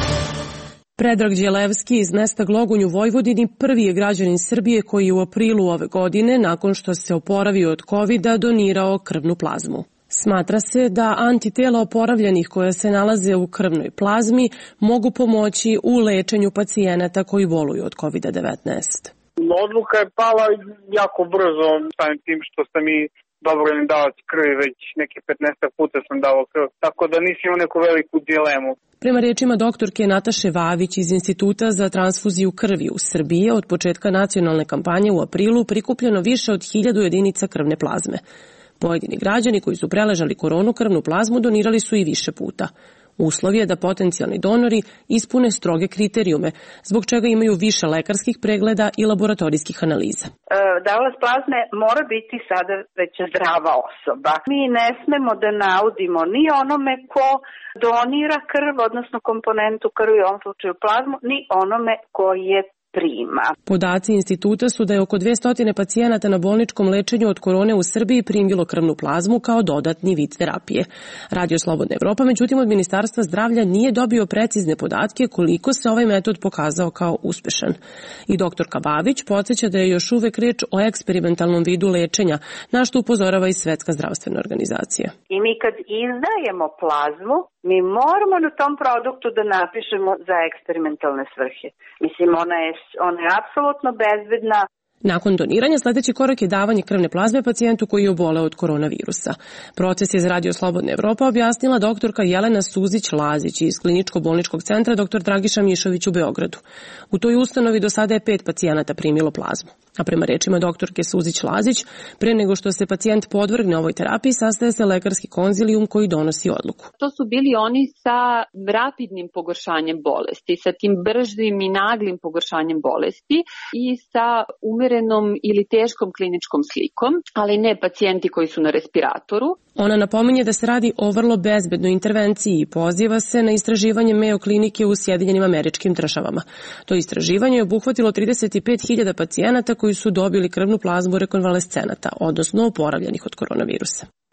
Predrag Đelevski iz mesta Glogunj u Vojvodini prvi je građanin Srbije koji je u aprilu ove godine, nakon što se oporavio od COVID-a, donirao krvnu plazmu. Smatra se da antitela oporavljenih koja se nalaze u krvnoj plazmi mogu pomoći u lečenju pacijenata koji boluju od COVID-19. Odluka je pala jako brzo, samim tim što sam i dobrovoljni davac krvi, već neke 15 puta sam davao krv, tako da nisam imao neku veliku dilemu. Prema rečima doktorke Nataše Vavić iz Instituta za transfuziju krvi u Srbiji, od početka nacionalne kampanje u aprilu prikupljeno više od 1000 jedinica krvne plazme. Pojedini građani koji su preležali koronu krvnu plazmu donirali su i više puta. Uslov je da potencijalni donori ispune stroge kriterijume, zbog čega imaju više lekarskih pregleda i laboratorijskih analiza. Davalac plazme mora biti sada već zdrava osoba. Mi ne smemo da naudimo ni onome ko donira krv, odnosno komponentu krvi, u ovom slučaju plazmu, ni onome ko je prima. Podaci instituta su da je oko 200 pacijenata na bolničkom lečenju od korone u Srbiji primilo krvnu plazmu kao dodatni vid terapije. Radio Slobodna Evropa, međutim, od Ministarstva zdravlja nije dobio precizne podatke koliko se ovaj metod pokazao kao uspešan. I doktorka Babić podsjeća da je još uvek reč o eksperimentalnom vidu lečenja, na što upozorava i Svetska zdravstvena organizacija. I mi kad izdajemo plazmu, mi moramo na tom produktu da napišemo za eksperimentalne svrhe. Mislim, ona je apsolutno bezbedna. Nakon doniranja sledeći korak je davanje krvne plazme pacijentu koji je oboleo od koronavirusa. Proces je za Radio Slobodna Evropa objasnila doktorka Jelena Suzić-Lazić iz Kliničko-bolničkog centra dr. Dragiša Mišović u Beogradu. U toj ustanovi do sada je 5 pacijenata primilo plazmu. A prema rečima doktorke Suzić-Lazić, pre nego što se pacijent podvrgne ovoj terapiji, sastaje se lekarski konzilijum koji donosi odluku. To su bili oni sa rapidnim pogoršanjem bolesti, sa tim bržim i naglim pogoršanjem bolesti i sa umerenom ili teškom kliničkom slikom, ali ne pacijenti koji su na respiratoru. Ona napominje da se radi o vrlo bezbednoj intervenciji i poziva se na istraživanje Mayo klinike u Sjedinjenim Američkim Državama. To istraživanje je obuhvatilo 35.000 pacijenata koji su dobili krvnu plazmu rekonvalescenata, odnosno oporavljenih od koronavirusa.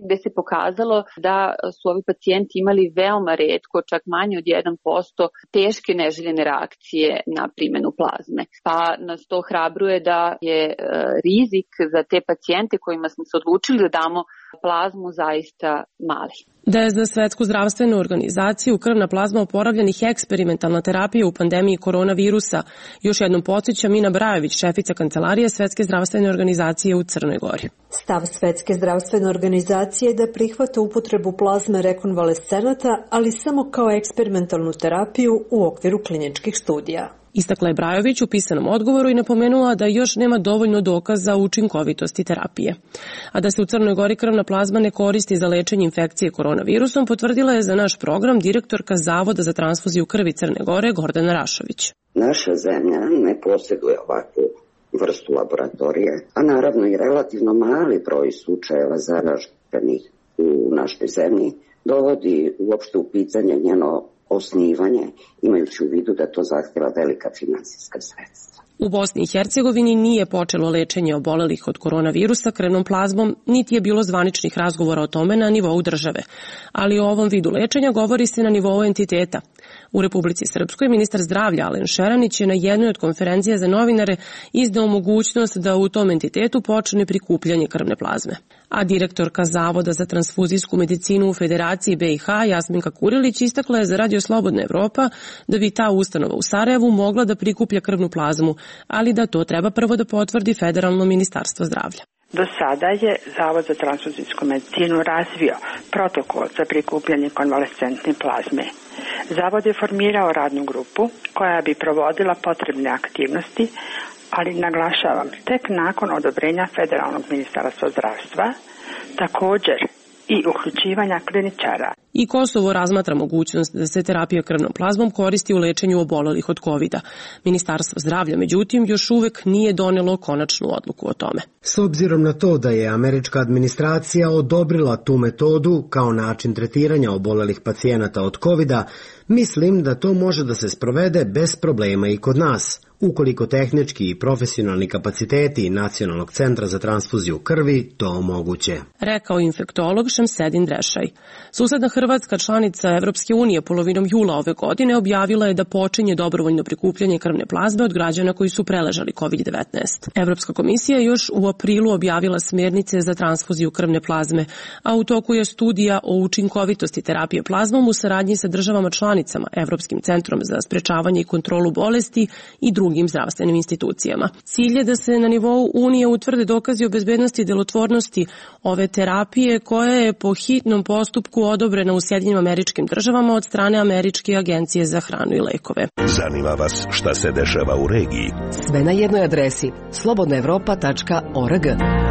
gde se pokazalo da su ovi pacijenti imali veoma retko, čak manje od 1%, teške neželjene reakcije na primenu plazme. Pa nas to hrabruje da je rizik za te pacijente kojima smo se odlučili da damo plazmu zaista mali. Da je za Svetsku zdravstvenu organizaciju krvna plazma oporavljenih eksperimentalna terapija u pandemiji koronavirusa. Još jednom podsjeća Mina Brajević, šefica kancelarije Svetske zdravstvene organizacije u Crnoj Gori. Stav Svetske zdravstvene organizacije je da prihvata upotrebu plazme rekonvalescenata, ali samo kao eksperimentalnu terapiju u okviru kliničkih studija. Istakla je Brajović u pisanom odgovoru i napomenula da još nema dovoljno dokaza o učinkovitosti terapije. A da se u Crnoj Gori krvna plazma ne koristi za lečenje infekcije koronavirusom, potvrdila je za naš program direktorka Zavoda za transfuziju krvi Crne Gore Gordana Rašović. Naša zemlja ne posjeduje ovakvu vrstu laboratorije, a naravno i relativno mali broj slučajeva zaraženih u našoj zemlji dovodi uopšte u pitanje njeno osnivanje, imajući u vidu da to zahtjeva velika finansijska sredstva. U Bosni i Hercegovini nije počelo lečenje obolelih od koronavirusa krvnom plazmom, niti je bilo zvaničnih razgovora o tome na nivou države. Ali o ovom vidu lečenja govori se na nivou entiteta. U Republici Srpskoj ministar zdravlja Alen Šeranić je na jednoj od konferencija za novinare izdao mogućnost da u tom entitetu počne prikupljanje krvne plazme. A direktorka Zavoda za transfuzijsku medicinu u Federaciji BiH Jasminka Kurilić istakla je za Radio Slobodna Evropa da bi ta ustanova u Sarajevu mogla da prikuplja krvnu plazmu, ali da to treba prvo da potvrdi Federalno ministarstvo zdravlja. Do sada je Zavod za transfuzijsku medicinu razvio protokol za prikupljanje konvalescentne plazme. Zavod je formirao radnu grupu koja bi provodila potrebne aktivnosti, ali naglašavam, tek nakon odobrenja Federalnog ministarstva zdravstva, također i uključivanja kliničara. I Kosovo razmatra mogućnost da se terapija krvnom plazmom koristi u lečenju obolelih od COVID-a. Ministarstvo zdravlja, međutim, još uvek nije donelo konačnu odluku o tome. S obzirom na to da je američka administracija odobrila tu metodu kao način tretiranja obolelih pacijenata od COVID-a, mislim da to može da se sprovede bez problema i kod nas, ukoliko tehnički i profesionalni kapaciteti Nacionalnog centra za transfuziju krvi to omoguće. Rekao infektolog Šemsedin Drešaj. Susedna Hrvatska, članica Evropske unije, polovinom jula ove godine objavila je da počinje dobrovoljno prikupljanje krvne plazme od građana koji su preležali COVID-19. Evropska komisija je još u aprilu objavila smjernice za transfuziju krvne plazme, a u toku je studija o učinkovitosti terapije plazmom u saradnji sa državama članicama, Evropskim centrom za sprečavanje i kontrolu bolesti i drugim zdravstvenim institucijama. Cilj je da se na nivou Unije utvrde dokazi o bezbednosti i delotvornosti ove terapije koja je po hitnom postupku odobrena u Sjedinjenim Američkim Državama od strane Američke agencije za hranu i lekove. Zanima vas šta se dešava u regiji? Sve na jednoj adresi slobodnaevropa.org.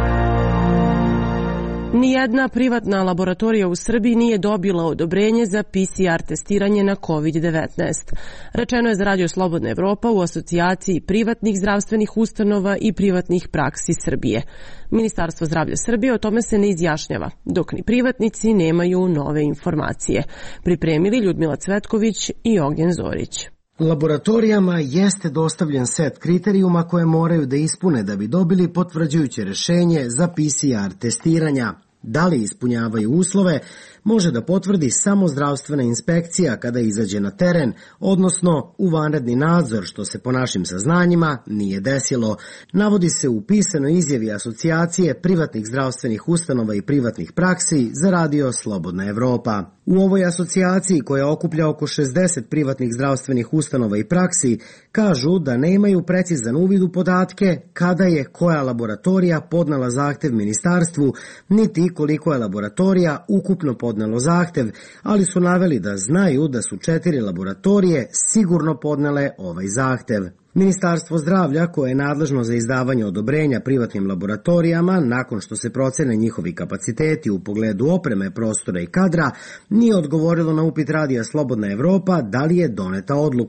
Nijedna privatna laboratorija u Srbiji nije dobila odobrenje za PCR testiranje na COVID-19. Rečeno je za Radio Slobodna Evropa u asocijaciji privatnih zdravstvenih ustanova i privatnih praksi Srbije. Ministarstvo zdravlja Srbije o tome se ne izjašnjava, dok ni privatnici nemaju nove informacije. Pripremili Ljudmila Cvetković i Ognjen Zorić. Laboratorijama jeste dostavljen set kriterijuma koje moraju da ispune da bi dobili potvrđujuće rešenje za PCR testiranja. Da li ispunjavaju uslove, može da potvrdi samo zdravstvena inspekcija kada izađe na teren, odnosno u vanredni nadzor, što se po našim saznanjima nije desilo. Navodi se u pisanoj izjavi asocijacije privatnih zdravstvenih ustanova i privatnih praksi za Radio Slobodna Evropa. U ovoj asocijaciji, koja okuplja oko 60 privatnih zdravstvenih ustanova i praksi, kažu da nemaju precizan uvid u podatke kada je koja laboratorija podnela zahtev ministarstvu, niti koliko je laboratorija ukupno podnelo zahtev, ali su naveli da znaju da su 4 laboratorije sigurno podnele ovaj zahtev. Ministarstvo zdravlja, koje je nadležno za izdavanje odobrenja privatnim laboratorijama, nakon što se procene njihovi kapaciteti u pogledu opreme, prostora i kadra, nije odgovorilo na upit Radija Slobodna Evropa da li je doneta odluka.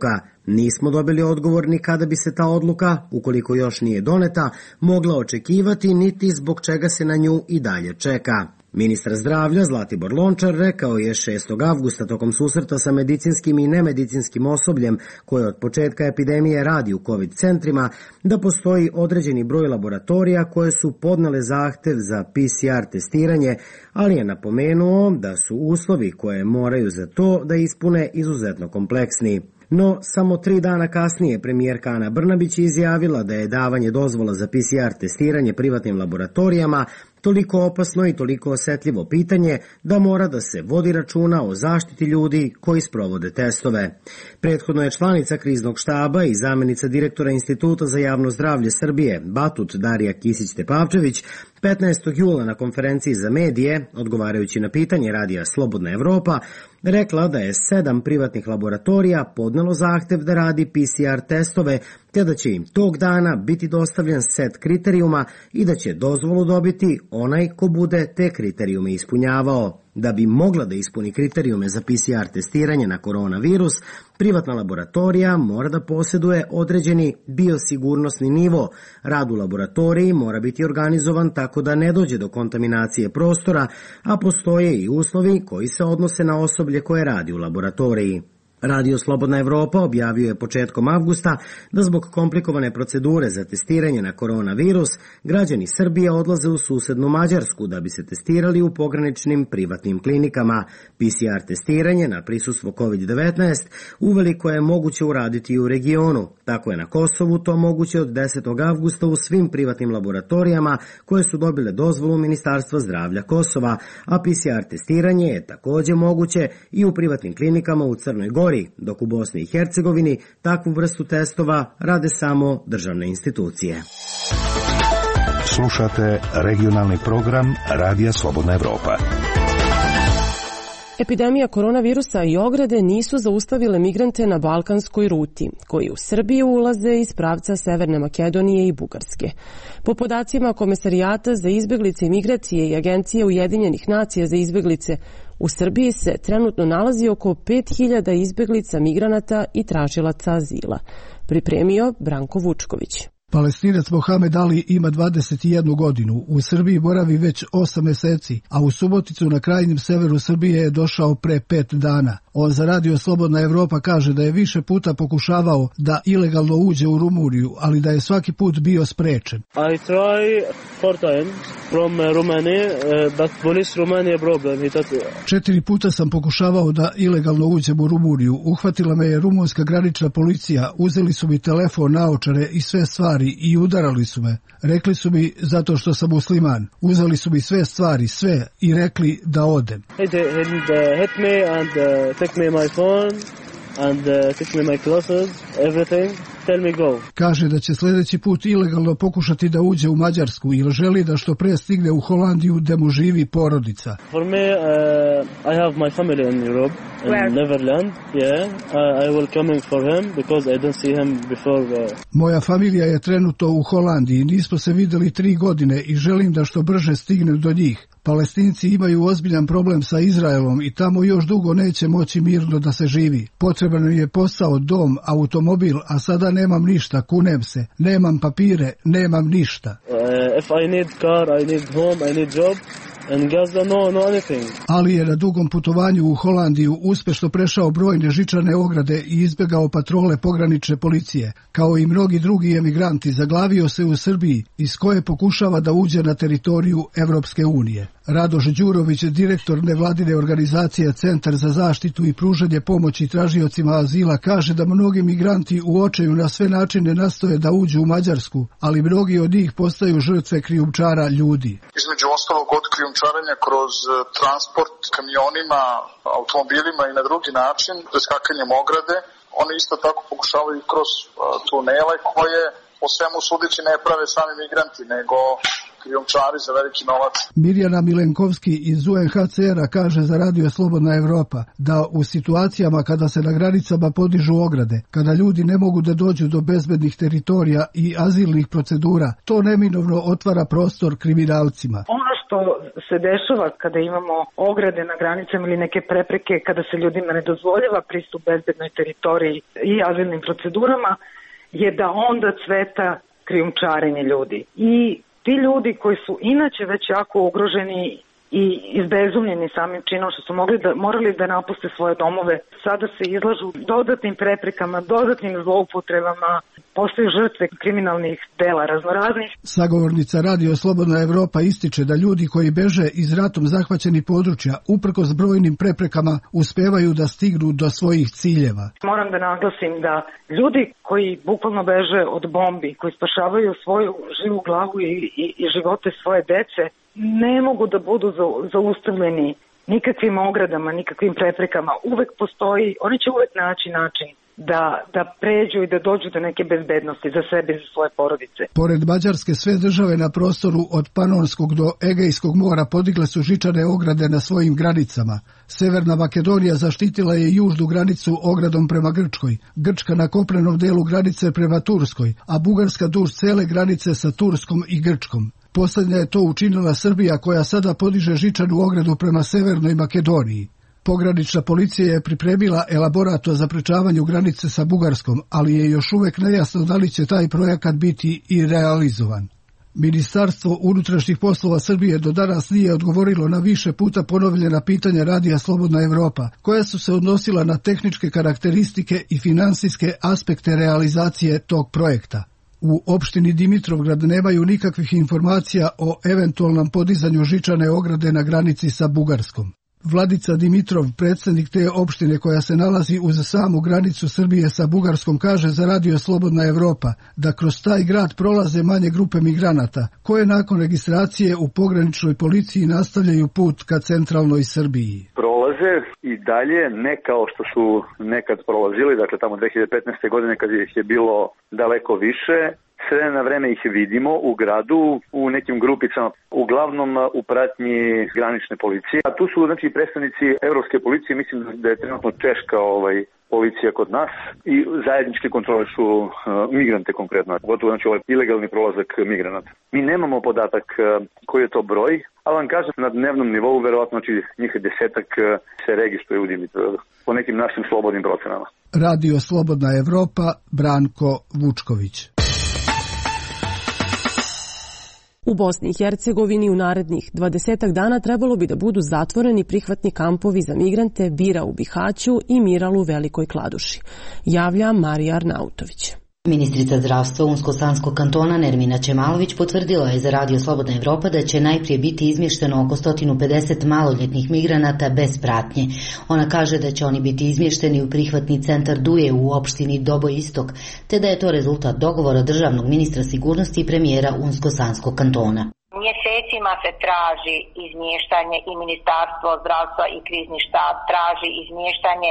Nismo dobili odgovor ni kada bi se ta odluka, ukoliko još nije doneta, mogla očekivati, niti zbog čega se na nju i dalje čeka. Ministar zdravlja Zlatibor Lončar rekao je 6. avgusta tokom susreta sa medicinskim i nemedicinskim osobljem koje od početka epidemije radi u COVID centrima da postoji određeni broj laboratorija koje su podnele zahtev za PCR testiranje, ali je napomenuo da su uslovi koje moraju za to da ispune izuzetno kompleksni. No, samo 3 dana kasnije premijerka Ana Brnabić izjavila da je davanje dozvola za PCR testiranje privatnim laboratorijama toliko opasno i toliko osetljivo pitanje da mora da se vodi računa o zaštiti ljudi koji sprovode testove. Prethodno je članica kriznog štaba i zamenica direktora Instituta za javno zdravlje Srbije, Batut Darija Kisić-Tepavčević, 15. jula na konferenciji za medije, odgovarajući na pitanje radija Slobodna Evropa, rekla da je 7 privatnih laboratorija podnelo zahtev da radi PCR testove, te da će im tog dana biti dostavljen set kriterijuma i da će dozvolu dobiti onaj ko bude te kriterijume ispunjavao. Da bi mogla da ispuni kriterijume za PCR testiranje na koronavirus, privatna laboratorija mora da posjeduje određeni biosigurnosni nivo. Rad u laboratoriji mora biti organizovan tako da ne dođe do kontaminacije prostora, a postoje i uslovi koji se odnose na osoblje koje radi u laboratoriji. Radio Slobodna Evropa objavio je početkom avgusta da zbog komplikovane procedure za testiranje na koronavirus, građani Srbije odlaze u susednu Mađarsku da bi se testirali u pograničnim privatnim klinikama. PCR testiranje na prisustvo COVID-19 uveliko je moguće uraditi i u regionu. Tako je na Kosovu to moguće od 10. avgusta u svim privatnim laboratorijama koje su dobile dozvolu Ministarstva zdravlja Kosova, a PCR testiranje je takođe moguće i u privatnim klinikama u Crnoj Gori, dok u Bosni i Hercegovini takvu vrstu testova rade samo državne institucije. Slušate regionalni program Radija Slobodna Evropa. Epidemija koronavirusa i ograde nisu zaustavile migrante na balkanskoj ruti, koji u Srbiju ulaze iz pravca Severne Makedonije i Bugarske. Po podacima Komesarijata za izbeglice i migracije i Agencije Ujedinjenih nacija za izbeglice, u Srbiji se trenutno nalazi oko 5000 izbeglica, migranata i tražilaca azila. Pripremio Branko Vučković. Palestinac Mohamed Ali ima 21 godinu, u Srbiji boravi već 8 meseci, a u Suboticu na krajnjem severu Srbije je došao pre 5 dana. On za Radio Slobodna Evropa kaže da je više puta pokušavao da ilegalno uđe u Rumuniju, ali da je svaki put bio sprečen. I try 4 times from Romania, but police Romania problem. 4 puta sam pokušavao da ilegalno uđem u Rumuniju. Uhvatila me je rumunska granična policija, uzeli su mi telefon, naočare i sve stvari i udarali su me. Rekli su mi zato što sam musliman. Uzeli su mi sve stvari, sve, i rekli da odem. Hit me and take me my phone and take me my clothes, everything. Tell me go. Kaže da će sljedeći put ilegalno pokušati da uđe u Mađarsku ili želi da što pre stigne u Holandiju gde mu živi porodica. For me, I have my family in Europe, in Neverland. Yeah, I will coming for him because I don't see him before. Moja familija je trenutno u Holandiji, nismo se videli 3 godine i želim da što brže stignem do njih. Palestinci imaju ozbiljan problem sa Izraelom i tamo još dugo neće moći mirno da se živi. Potreban mi je posao, dom, automobil, a sada nemam ništa, kunem se. Nemam papire, nemam ništa. If I need car, I need home, I need job. Ali je na dugom putovanju u Holandiju uspešno prešao brojne žičane ograde i izbegao patrole pogranične policije. Kao i mnogi drugi emigranti, zaglavio se u Srbiji, iz koje pokušava da uđe na teritoriju Evropske unije. Radoš Đurović, direktor nevladine organizacije Centar za zaštitu i pružanje pomoći tražiocima azila, kaže da mnogi migranti u očaju na sve načine nastoje da uđu u Mađarsku, ali mnogi od njih postaju žrtve krijumčara ljudi. Između ostalog od krijumčarenja kroz transport kamionima, automobilima i na drugi način, preskakanjem ograde, oni isto tako pokušavaju kroz tunele koje po svemu sudeći ne prave sami migranti, nego krijumčari za veliki novac. Mirjana Milenkovski iz UNHCR-a kaže za Radio Slobodna Evropa da u situacijama kada se na granicama podižu ograde, kada ljudi ne mogu da dođu do bezbednih teritorija i azilnih procedura, to neminovno otvara prostor kriminalcima. Ono što što se dešava kada imamo ograde na granicama ili neke prepreke, kada se ljudima ne dozvoljava pristup bezbednoj teritoriji i azilnim procedurama, je da onda cveta krijumčarenje ljudi. I ti ljudi koji su inače već jako ugroženi i izbezumljeni samim činom što su morali da napuste svoje domove, sada se izlažu dodatnim preprekama, dodatnim zloupotrebama, postaju žrtve kriminalnih dela raznoraznih. Sagovornica Radio Slobodna Evropa ističe da ljudi koji beže iz ratom zahvaćenih područja uprkos brojnim preprekama uspevaju da stignu do svojih ciljeva. Moram da naglasim da ljudi koji bukvalno beže od bombi, koji spašavaju svoju živu glavu i živote svoje dece, ne mogu da budu zaustavljeni nikakvim ogradama, nikakvim preprekama. Uvek postoji, oni će uvek naći način da pređu i da dođu do neke bezbednosti za sebe i za svoje porodice. Pored Mađarske, sve države na prostoru od Panonskog do Egejskog mora podigle su žičane ograde na svojim granicama. Severna Makedonija zaštitila je južnu granicu ogradom prema Grčkoj, Grčka na kopnenom delu granice prema Turskoj, a Bugarska duž cele granice sa Turskom i Grčkom. Poslednja je to učinila Srbija, koja sada podiže žičanu ogradu prema Severnoj Makedoniji. Pogranična policija je pripremila elaborat o zaprečavanju granice sa Bugarskom, ali je još uvek nejasno da li će taj projekat biti i realizovan. Ministarstvo unutrašnjih poslova Srbije do danas nije odgovorilo na više puta ponovljena pitanja Radija Slobodna Evropa, koja su se odnosila na tehničke karakteristike i finansijske aspekte realizacije tog projekta. U opštini Dimitrovgrad nemaju nikakvih informacija o eventualnom podizanju žičane ograde na granici sa Bugarskom. Vladica Dimitrov, predsjednik te opštine koja se nalazi uz samu granicu Srbije sa Bugarskom, kaže za Radio Slobodna Evropa da kroz taj grad prolaze manje grupe migranata, koje nakon registracije u pograničnoj policiji nastavljaju put ka centralnoj Srbiji. Prolaze i dalje, ne kao što su nekad prolazili, dakle tamo 2015. godine kad ih je bilo daleko više. Sve na vreme ih vidimo u gradu, u nekim grupicama, uglavnom u pratnji granične policije. A tu su znači predstavnici Evropske policije, mislim da je trenutno češka policija kod nas i zajedničke kontrole su migrante konkretno, gotovo znači ilegalni prolazak migranata. Mi nemamo podatak koji je to broj, ali vam kažem na dnevnom nivou verovatno znači njih 10 se registruje u Dimitrovgradu po nekim našim slobodnim procenama. Radio Slobodna Evropa, Branko Vučković. U Bosni i Hercegovini u narednih 20 dana trebalo bi da budu zatvoreni prihvatni kampovi za migrante Bira u Bihaću i Miral u Velikoj Kladuši, javlja Marija Arnautović. Ministrica zdravstva Unsko-Sanskog kantona Nermina Čemalović potvrdila je za Radio Slobodna Evropa da će najprije biti izmješteno oko 150 maloljetnih migranata bez pratnje. Ona kaže da će oni biti izmješteni u prihvatni centar Duje u opštini Doboj Istok, te da je to rezultat dogovora državnog ministra sigurnosti i premijera Unsko-Sanskog kantona. Mjesecima se traži izmještanje i Ministarstvo zdravstva i krizni štab traži izmještanje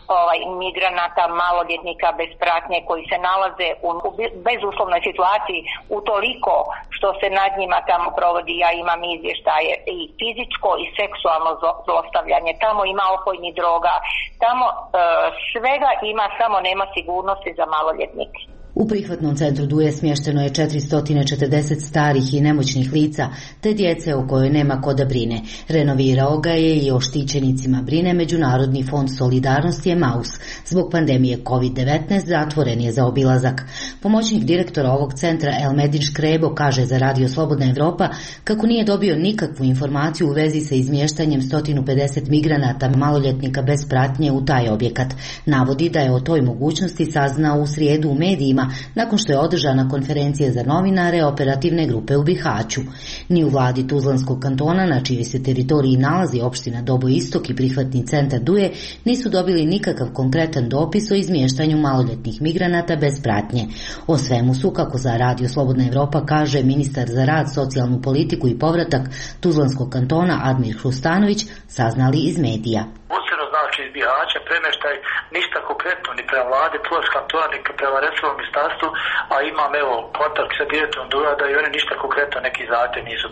migranata, maloljetnika bez pratnje koji se nalaze u bezuslovnoj situaciji utoliko što se nad njima tamo provodi, ja imam izvještaje, i fizičko i seksualno zlostavljanje. Tamo ima opojnih droga, tamo svega ima, samo nema sigurnosti za maloljetnike. U prihvatnom centru Duje smješteno je 440 starih i nemoćnih lica, te djece o kojoj nema ko da brine. Renovirao ga je i o štićenicima brine Međunarodni fond solidarnosti Emaus. Zbog pandemije COVID-19 zatvoren je za obilazak. Pomoćnik direktora ovog centra Elmedin Škrebo kaže za Radio Slobodna Evropa kako nije dobio nikakvu informaciju u vezi sa izmještanjem 150 migranata maloljetnika bez pratnje u taj objekat. Navodi da je o toj mogućnosti saznao u srijedu u medijima nakon što je održana konferencija za novinare operativne grupe u Bihaću. Ni u vladi Tuzlanskog kantona, na čijoj se teritoriji nalazi opština Doboj Istok i prihvatni centar Duje, nisu dobili nikakav konkretan dopis o izmještanju maloljetnih migranata bez pratnje. O svemu su, kako za Radio Slobodna Evropa kaže ministar za rad, socijalnu politiku i povratak Tuzlanskog kantona Admir Hrustanović, saznali iz medija. Znači iz Bihaća premještaj ništa konkretno ni prema vlade Tuzlanskog kantona ni prema resornom ministarstvu, a imam kontakt sa direktorom Durada i oni ništa konkretno neki zahtjev nisu dobili.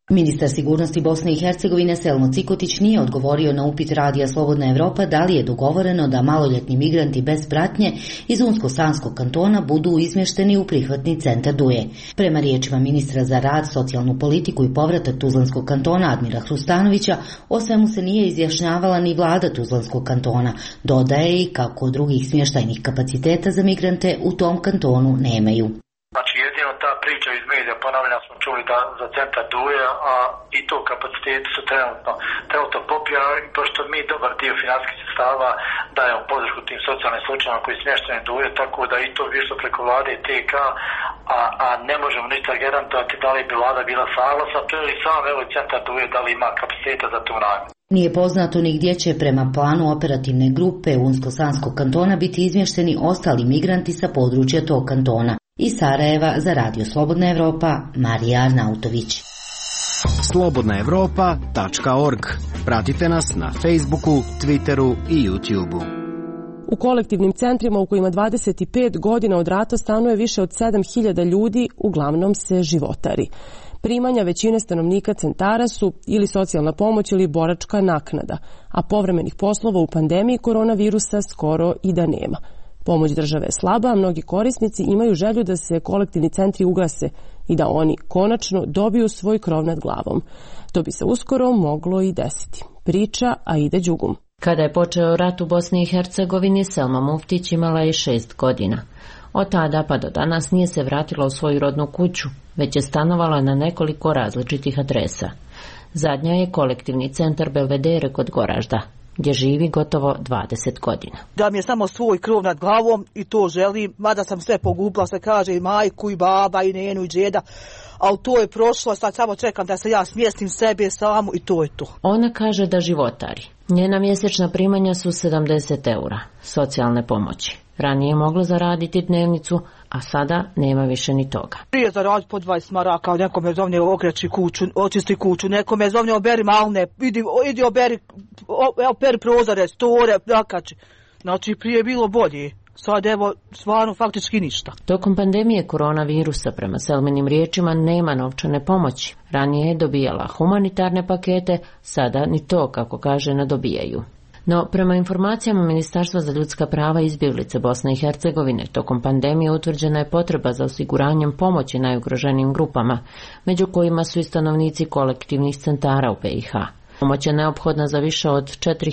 Ministar sigurnosti Bosne i Hercegovine Selmo Cikotić nije odgovorio na upit Radija Slobodna Evropa da li je dogovoreno da maloljetni migranti bez pratnje iz Unsko-Sanskog kantona budu izmješteni u prihvatni centar Duje. Prema riječima ministra za rad, socijalnu politiku i povratak Tuzlanskog kantona Admira Hrustanovića, o svemu se nije izjašnjavala ni vlada Tuzlanskog kantona. Dodaje i kako drugih smještajnih kapaciteta za migrante u tom kantonu nemaju. Znači jedino ta priča iz medija, ponavljam, smo čuli da za centar Duje, a i to kapaciteti su trenutno popijani, pošto mi dobar dio financijskih sredstava dajemo podršku tim socijalnim slučajevima koji smješteni Duje, tako da i to više preko vlade i TK, a ne možemo ništa garantovati da li bi vlada bila saglasna, to je sam evo centar Duje da li ima kapaciteta za tu namjenu. Nije poznato ni gdje će prema planu operativne grupe Unsko-Sanskog kantona biti izmješteni ostali migranti sa područja tog kantona. Iz Sarajeva za Radio Slobodna Evropa, Marija Arnautović. slobodnaevropa.org. Pratite nas na Facebooku, Twitteru i YouTubeu. U kolektivnim centrima u kojima 25 godina od rata stanuje više od 7000 ljudi, uglavnom se životari. Primanja većine stanovnika centara su ili socijalna pomoć ili boračka naknada, a povremenih poslova u pandemiji koronavirusa skoro i da nema. Pomoć države je slaba, a mnogi korisnici imaju želju da se kolektivni centri ugase i da oni konačno dobiju svoj krov nad glavom. To bi se uskoro moglo i desiti. Priča Aida Đugum. Kada je počeo rat u Bosni i Hercegovini, Selma Muftić imala je 6 godina. Od tada pa do danas nije se vratila u svoju rodnu kuću, već je stanovala na nekoliko različitih adresa. Zadnja je kolektivni centar Belvedere kod Goražda, gdje živi gotovo 20 godina. Da mi je samo svoj krov nad glavom i to želim, mada sam sve pogubila, se kaže i majku i baba i nenu i džeda, ali to je prošlo, sad samo čekam da se ja smjestim sebe samu i to je to. Ona kaže da životari. Njena mjesečna primanja su 70 eura socijalne pomoći. Ranije je mogla zaraditi dnevnicu, a sada nema više ni toga. Prije zaraditi po 20 maraka, nekome zovne ogreći kuću, očisti kuću, nekome zovne oberi malne, idi operi prozore, store, nakači. Znači prije je bilo bolje. Sad evo, stvarno faktički ništa. Tokom pandemije koronavirusa, prema Selminim riječima, nema novčane pomoći. Ranije je dobijala humanitarne pakete, sada ni to, kako kaže, ne dobijaju. No, prema informacijama Ministarstva za ljudska prava i izbjeglice Bosne i Hercegovine, tokom pandemije utvrđena je potreba za osiguranjem pomoći najugroženijim grupama, među kojima su i stanovnici kolektivnih centara u BiH. Pomoć je neophodna za više od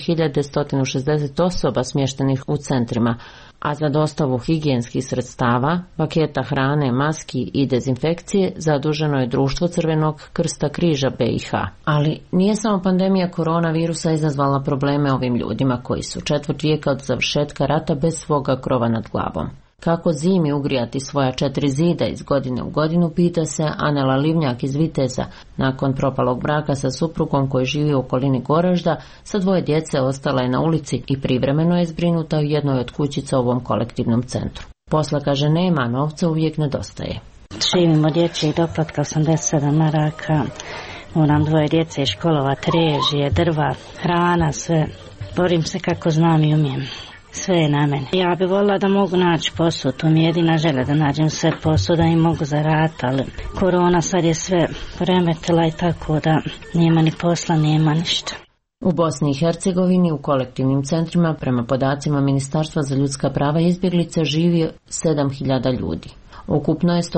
4160 osoba smještenih u centrima, a za dostavu higijenskih sredstava, paketa hrane, maski i dezinfekcije zaduženo je Društvo Crvenog krsta križa BiH. Ali nije samo pandemija koronavirusa izazvala probleme ovim ljudima koji su četvrt vijeka od završetka rata bez svoga krova nad glavom. Kako zimi ugrijati svoja 4 zida iz godine u godinu, pita se Anela Livnjak iz Viteza. Nakon propalog braka sa suprugom koji živi u okolini Goražda, sa 2 djece ostala je na ulici i privremeno je zbrinuta u jednoj od kućica u ovom kolektivnom centru. Posla, kaže, nema, novca uvijek nedostaje. Živimo dječjeg doplatka 87 maraka, moram 2 djece školovati, režije, drva, hrana, sve. Borim se kako znam i umijem. Sve je na meni. Ja bih voljela da mogu naći posao, to mi je jedina želja, da nađem sve posao, da im mogu zaraditi, ali korona sad je sve poremetila i tako da nema ni posla, nema ništa. U Bosni i Hercegovini u kolektivnim centrima, prema podacima Ministarstva za ljudska prava i izbjeglice, živi 7000 ljudi. Ukupno je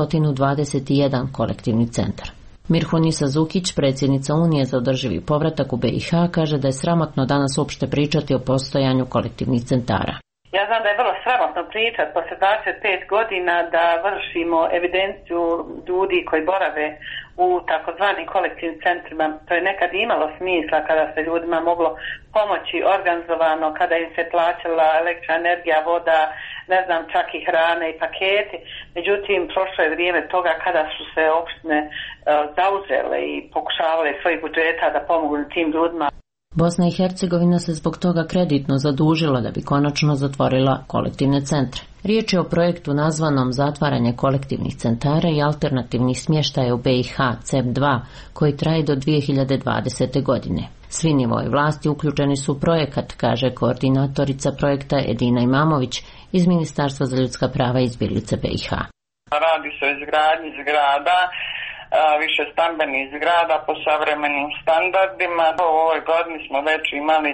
121 kolektivni centar. Mirhunisa Zukić, predsjednica Unije za održivi povratak u BiH, kaže da je sramotno danas uopšte pričati o postojanju kolektivnih centara. Ja znam da je vrlo sramotno pričati posle 25 godina da vršimo evidenciju ljudi koji borave u takozvanim kolektivnim centrima. To je nekad imalo smisla kada se ljudima moglo pomoći organizovano, kada im se plaćala električna energija, voda, ne znam, čak i hrane i paketi. Međutim, prošlo je vrijeme toga kada su se opštine zauzele i pokušavale svojih budžeta da pomognu tim ljudima. Bosna i Hercegovina se zbog toga kreditno zadužila da bi konačno zatvorila kolektivne centre. Riječ je o projektu nazvanom Zatvaranje kolektivnih centara i alternativnih smještaja u BiH CEP2, koji traje do 2020. godine. Svi nivoi vlasti uključeni su u projekat, kaže koordinatorica projekta Edina Imamović iz Ministarstva za ljudska prava i izbjeglice BiH. Radi se o izgradnji zgrada više stambenih zgrada po savremenim standardima. U ovoj godini smo već imali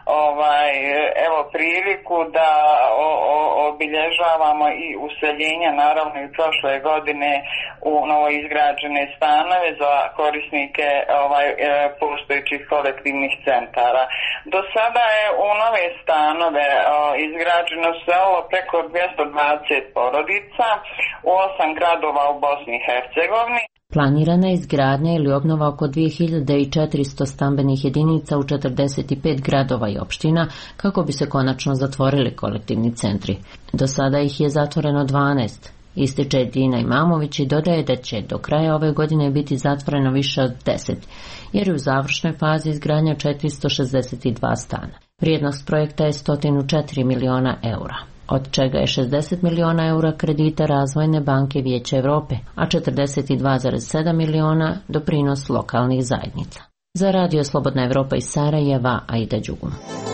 priliku da obilježavamo i useljenja, naravno i prošle godine u novoizgrađene stanove za korisnike postojećih kolektivnih centara. Do sada je u nove stanove izgrađeno selo preko 220 porodica u 8 gradova u Bosni i Hercegovini. Planirana je izgradnja ili obnova oko 2400 stambenih jedinica u 45 gradova i opština kako bi se konačno zatvorili kolektivni centri. Do sada ih je zatvoreno 12. Ističe Dina Imamović i dodaje da će do kraja ove godine biti zatvoreno više od 10, jer je u završnoj fazi izgradnja 462 stana. Vrijednost projekta je 104 miliona eura, od čega je 60 miliona eura kredita Razvojne banke Vijeća Evrope, a 42,7 miliona doprinos lokalnih zajednica. Za Radio Slobodna Evropa iz Sarajeva, Aida Đugum.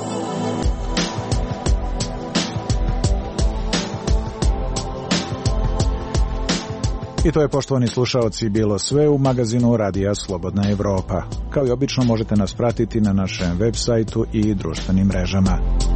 I to je, poštovani slušaoci, bilo sve u magazinu Radija Slobodna Evropa. Kao i obično možete nas pratiti na našem web sajtu i društvenim mrežama.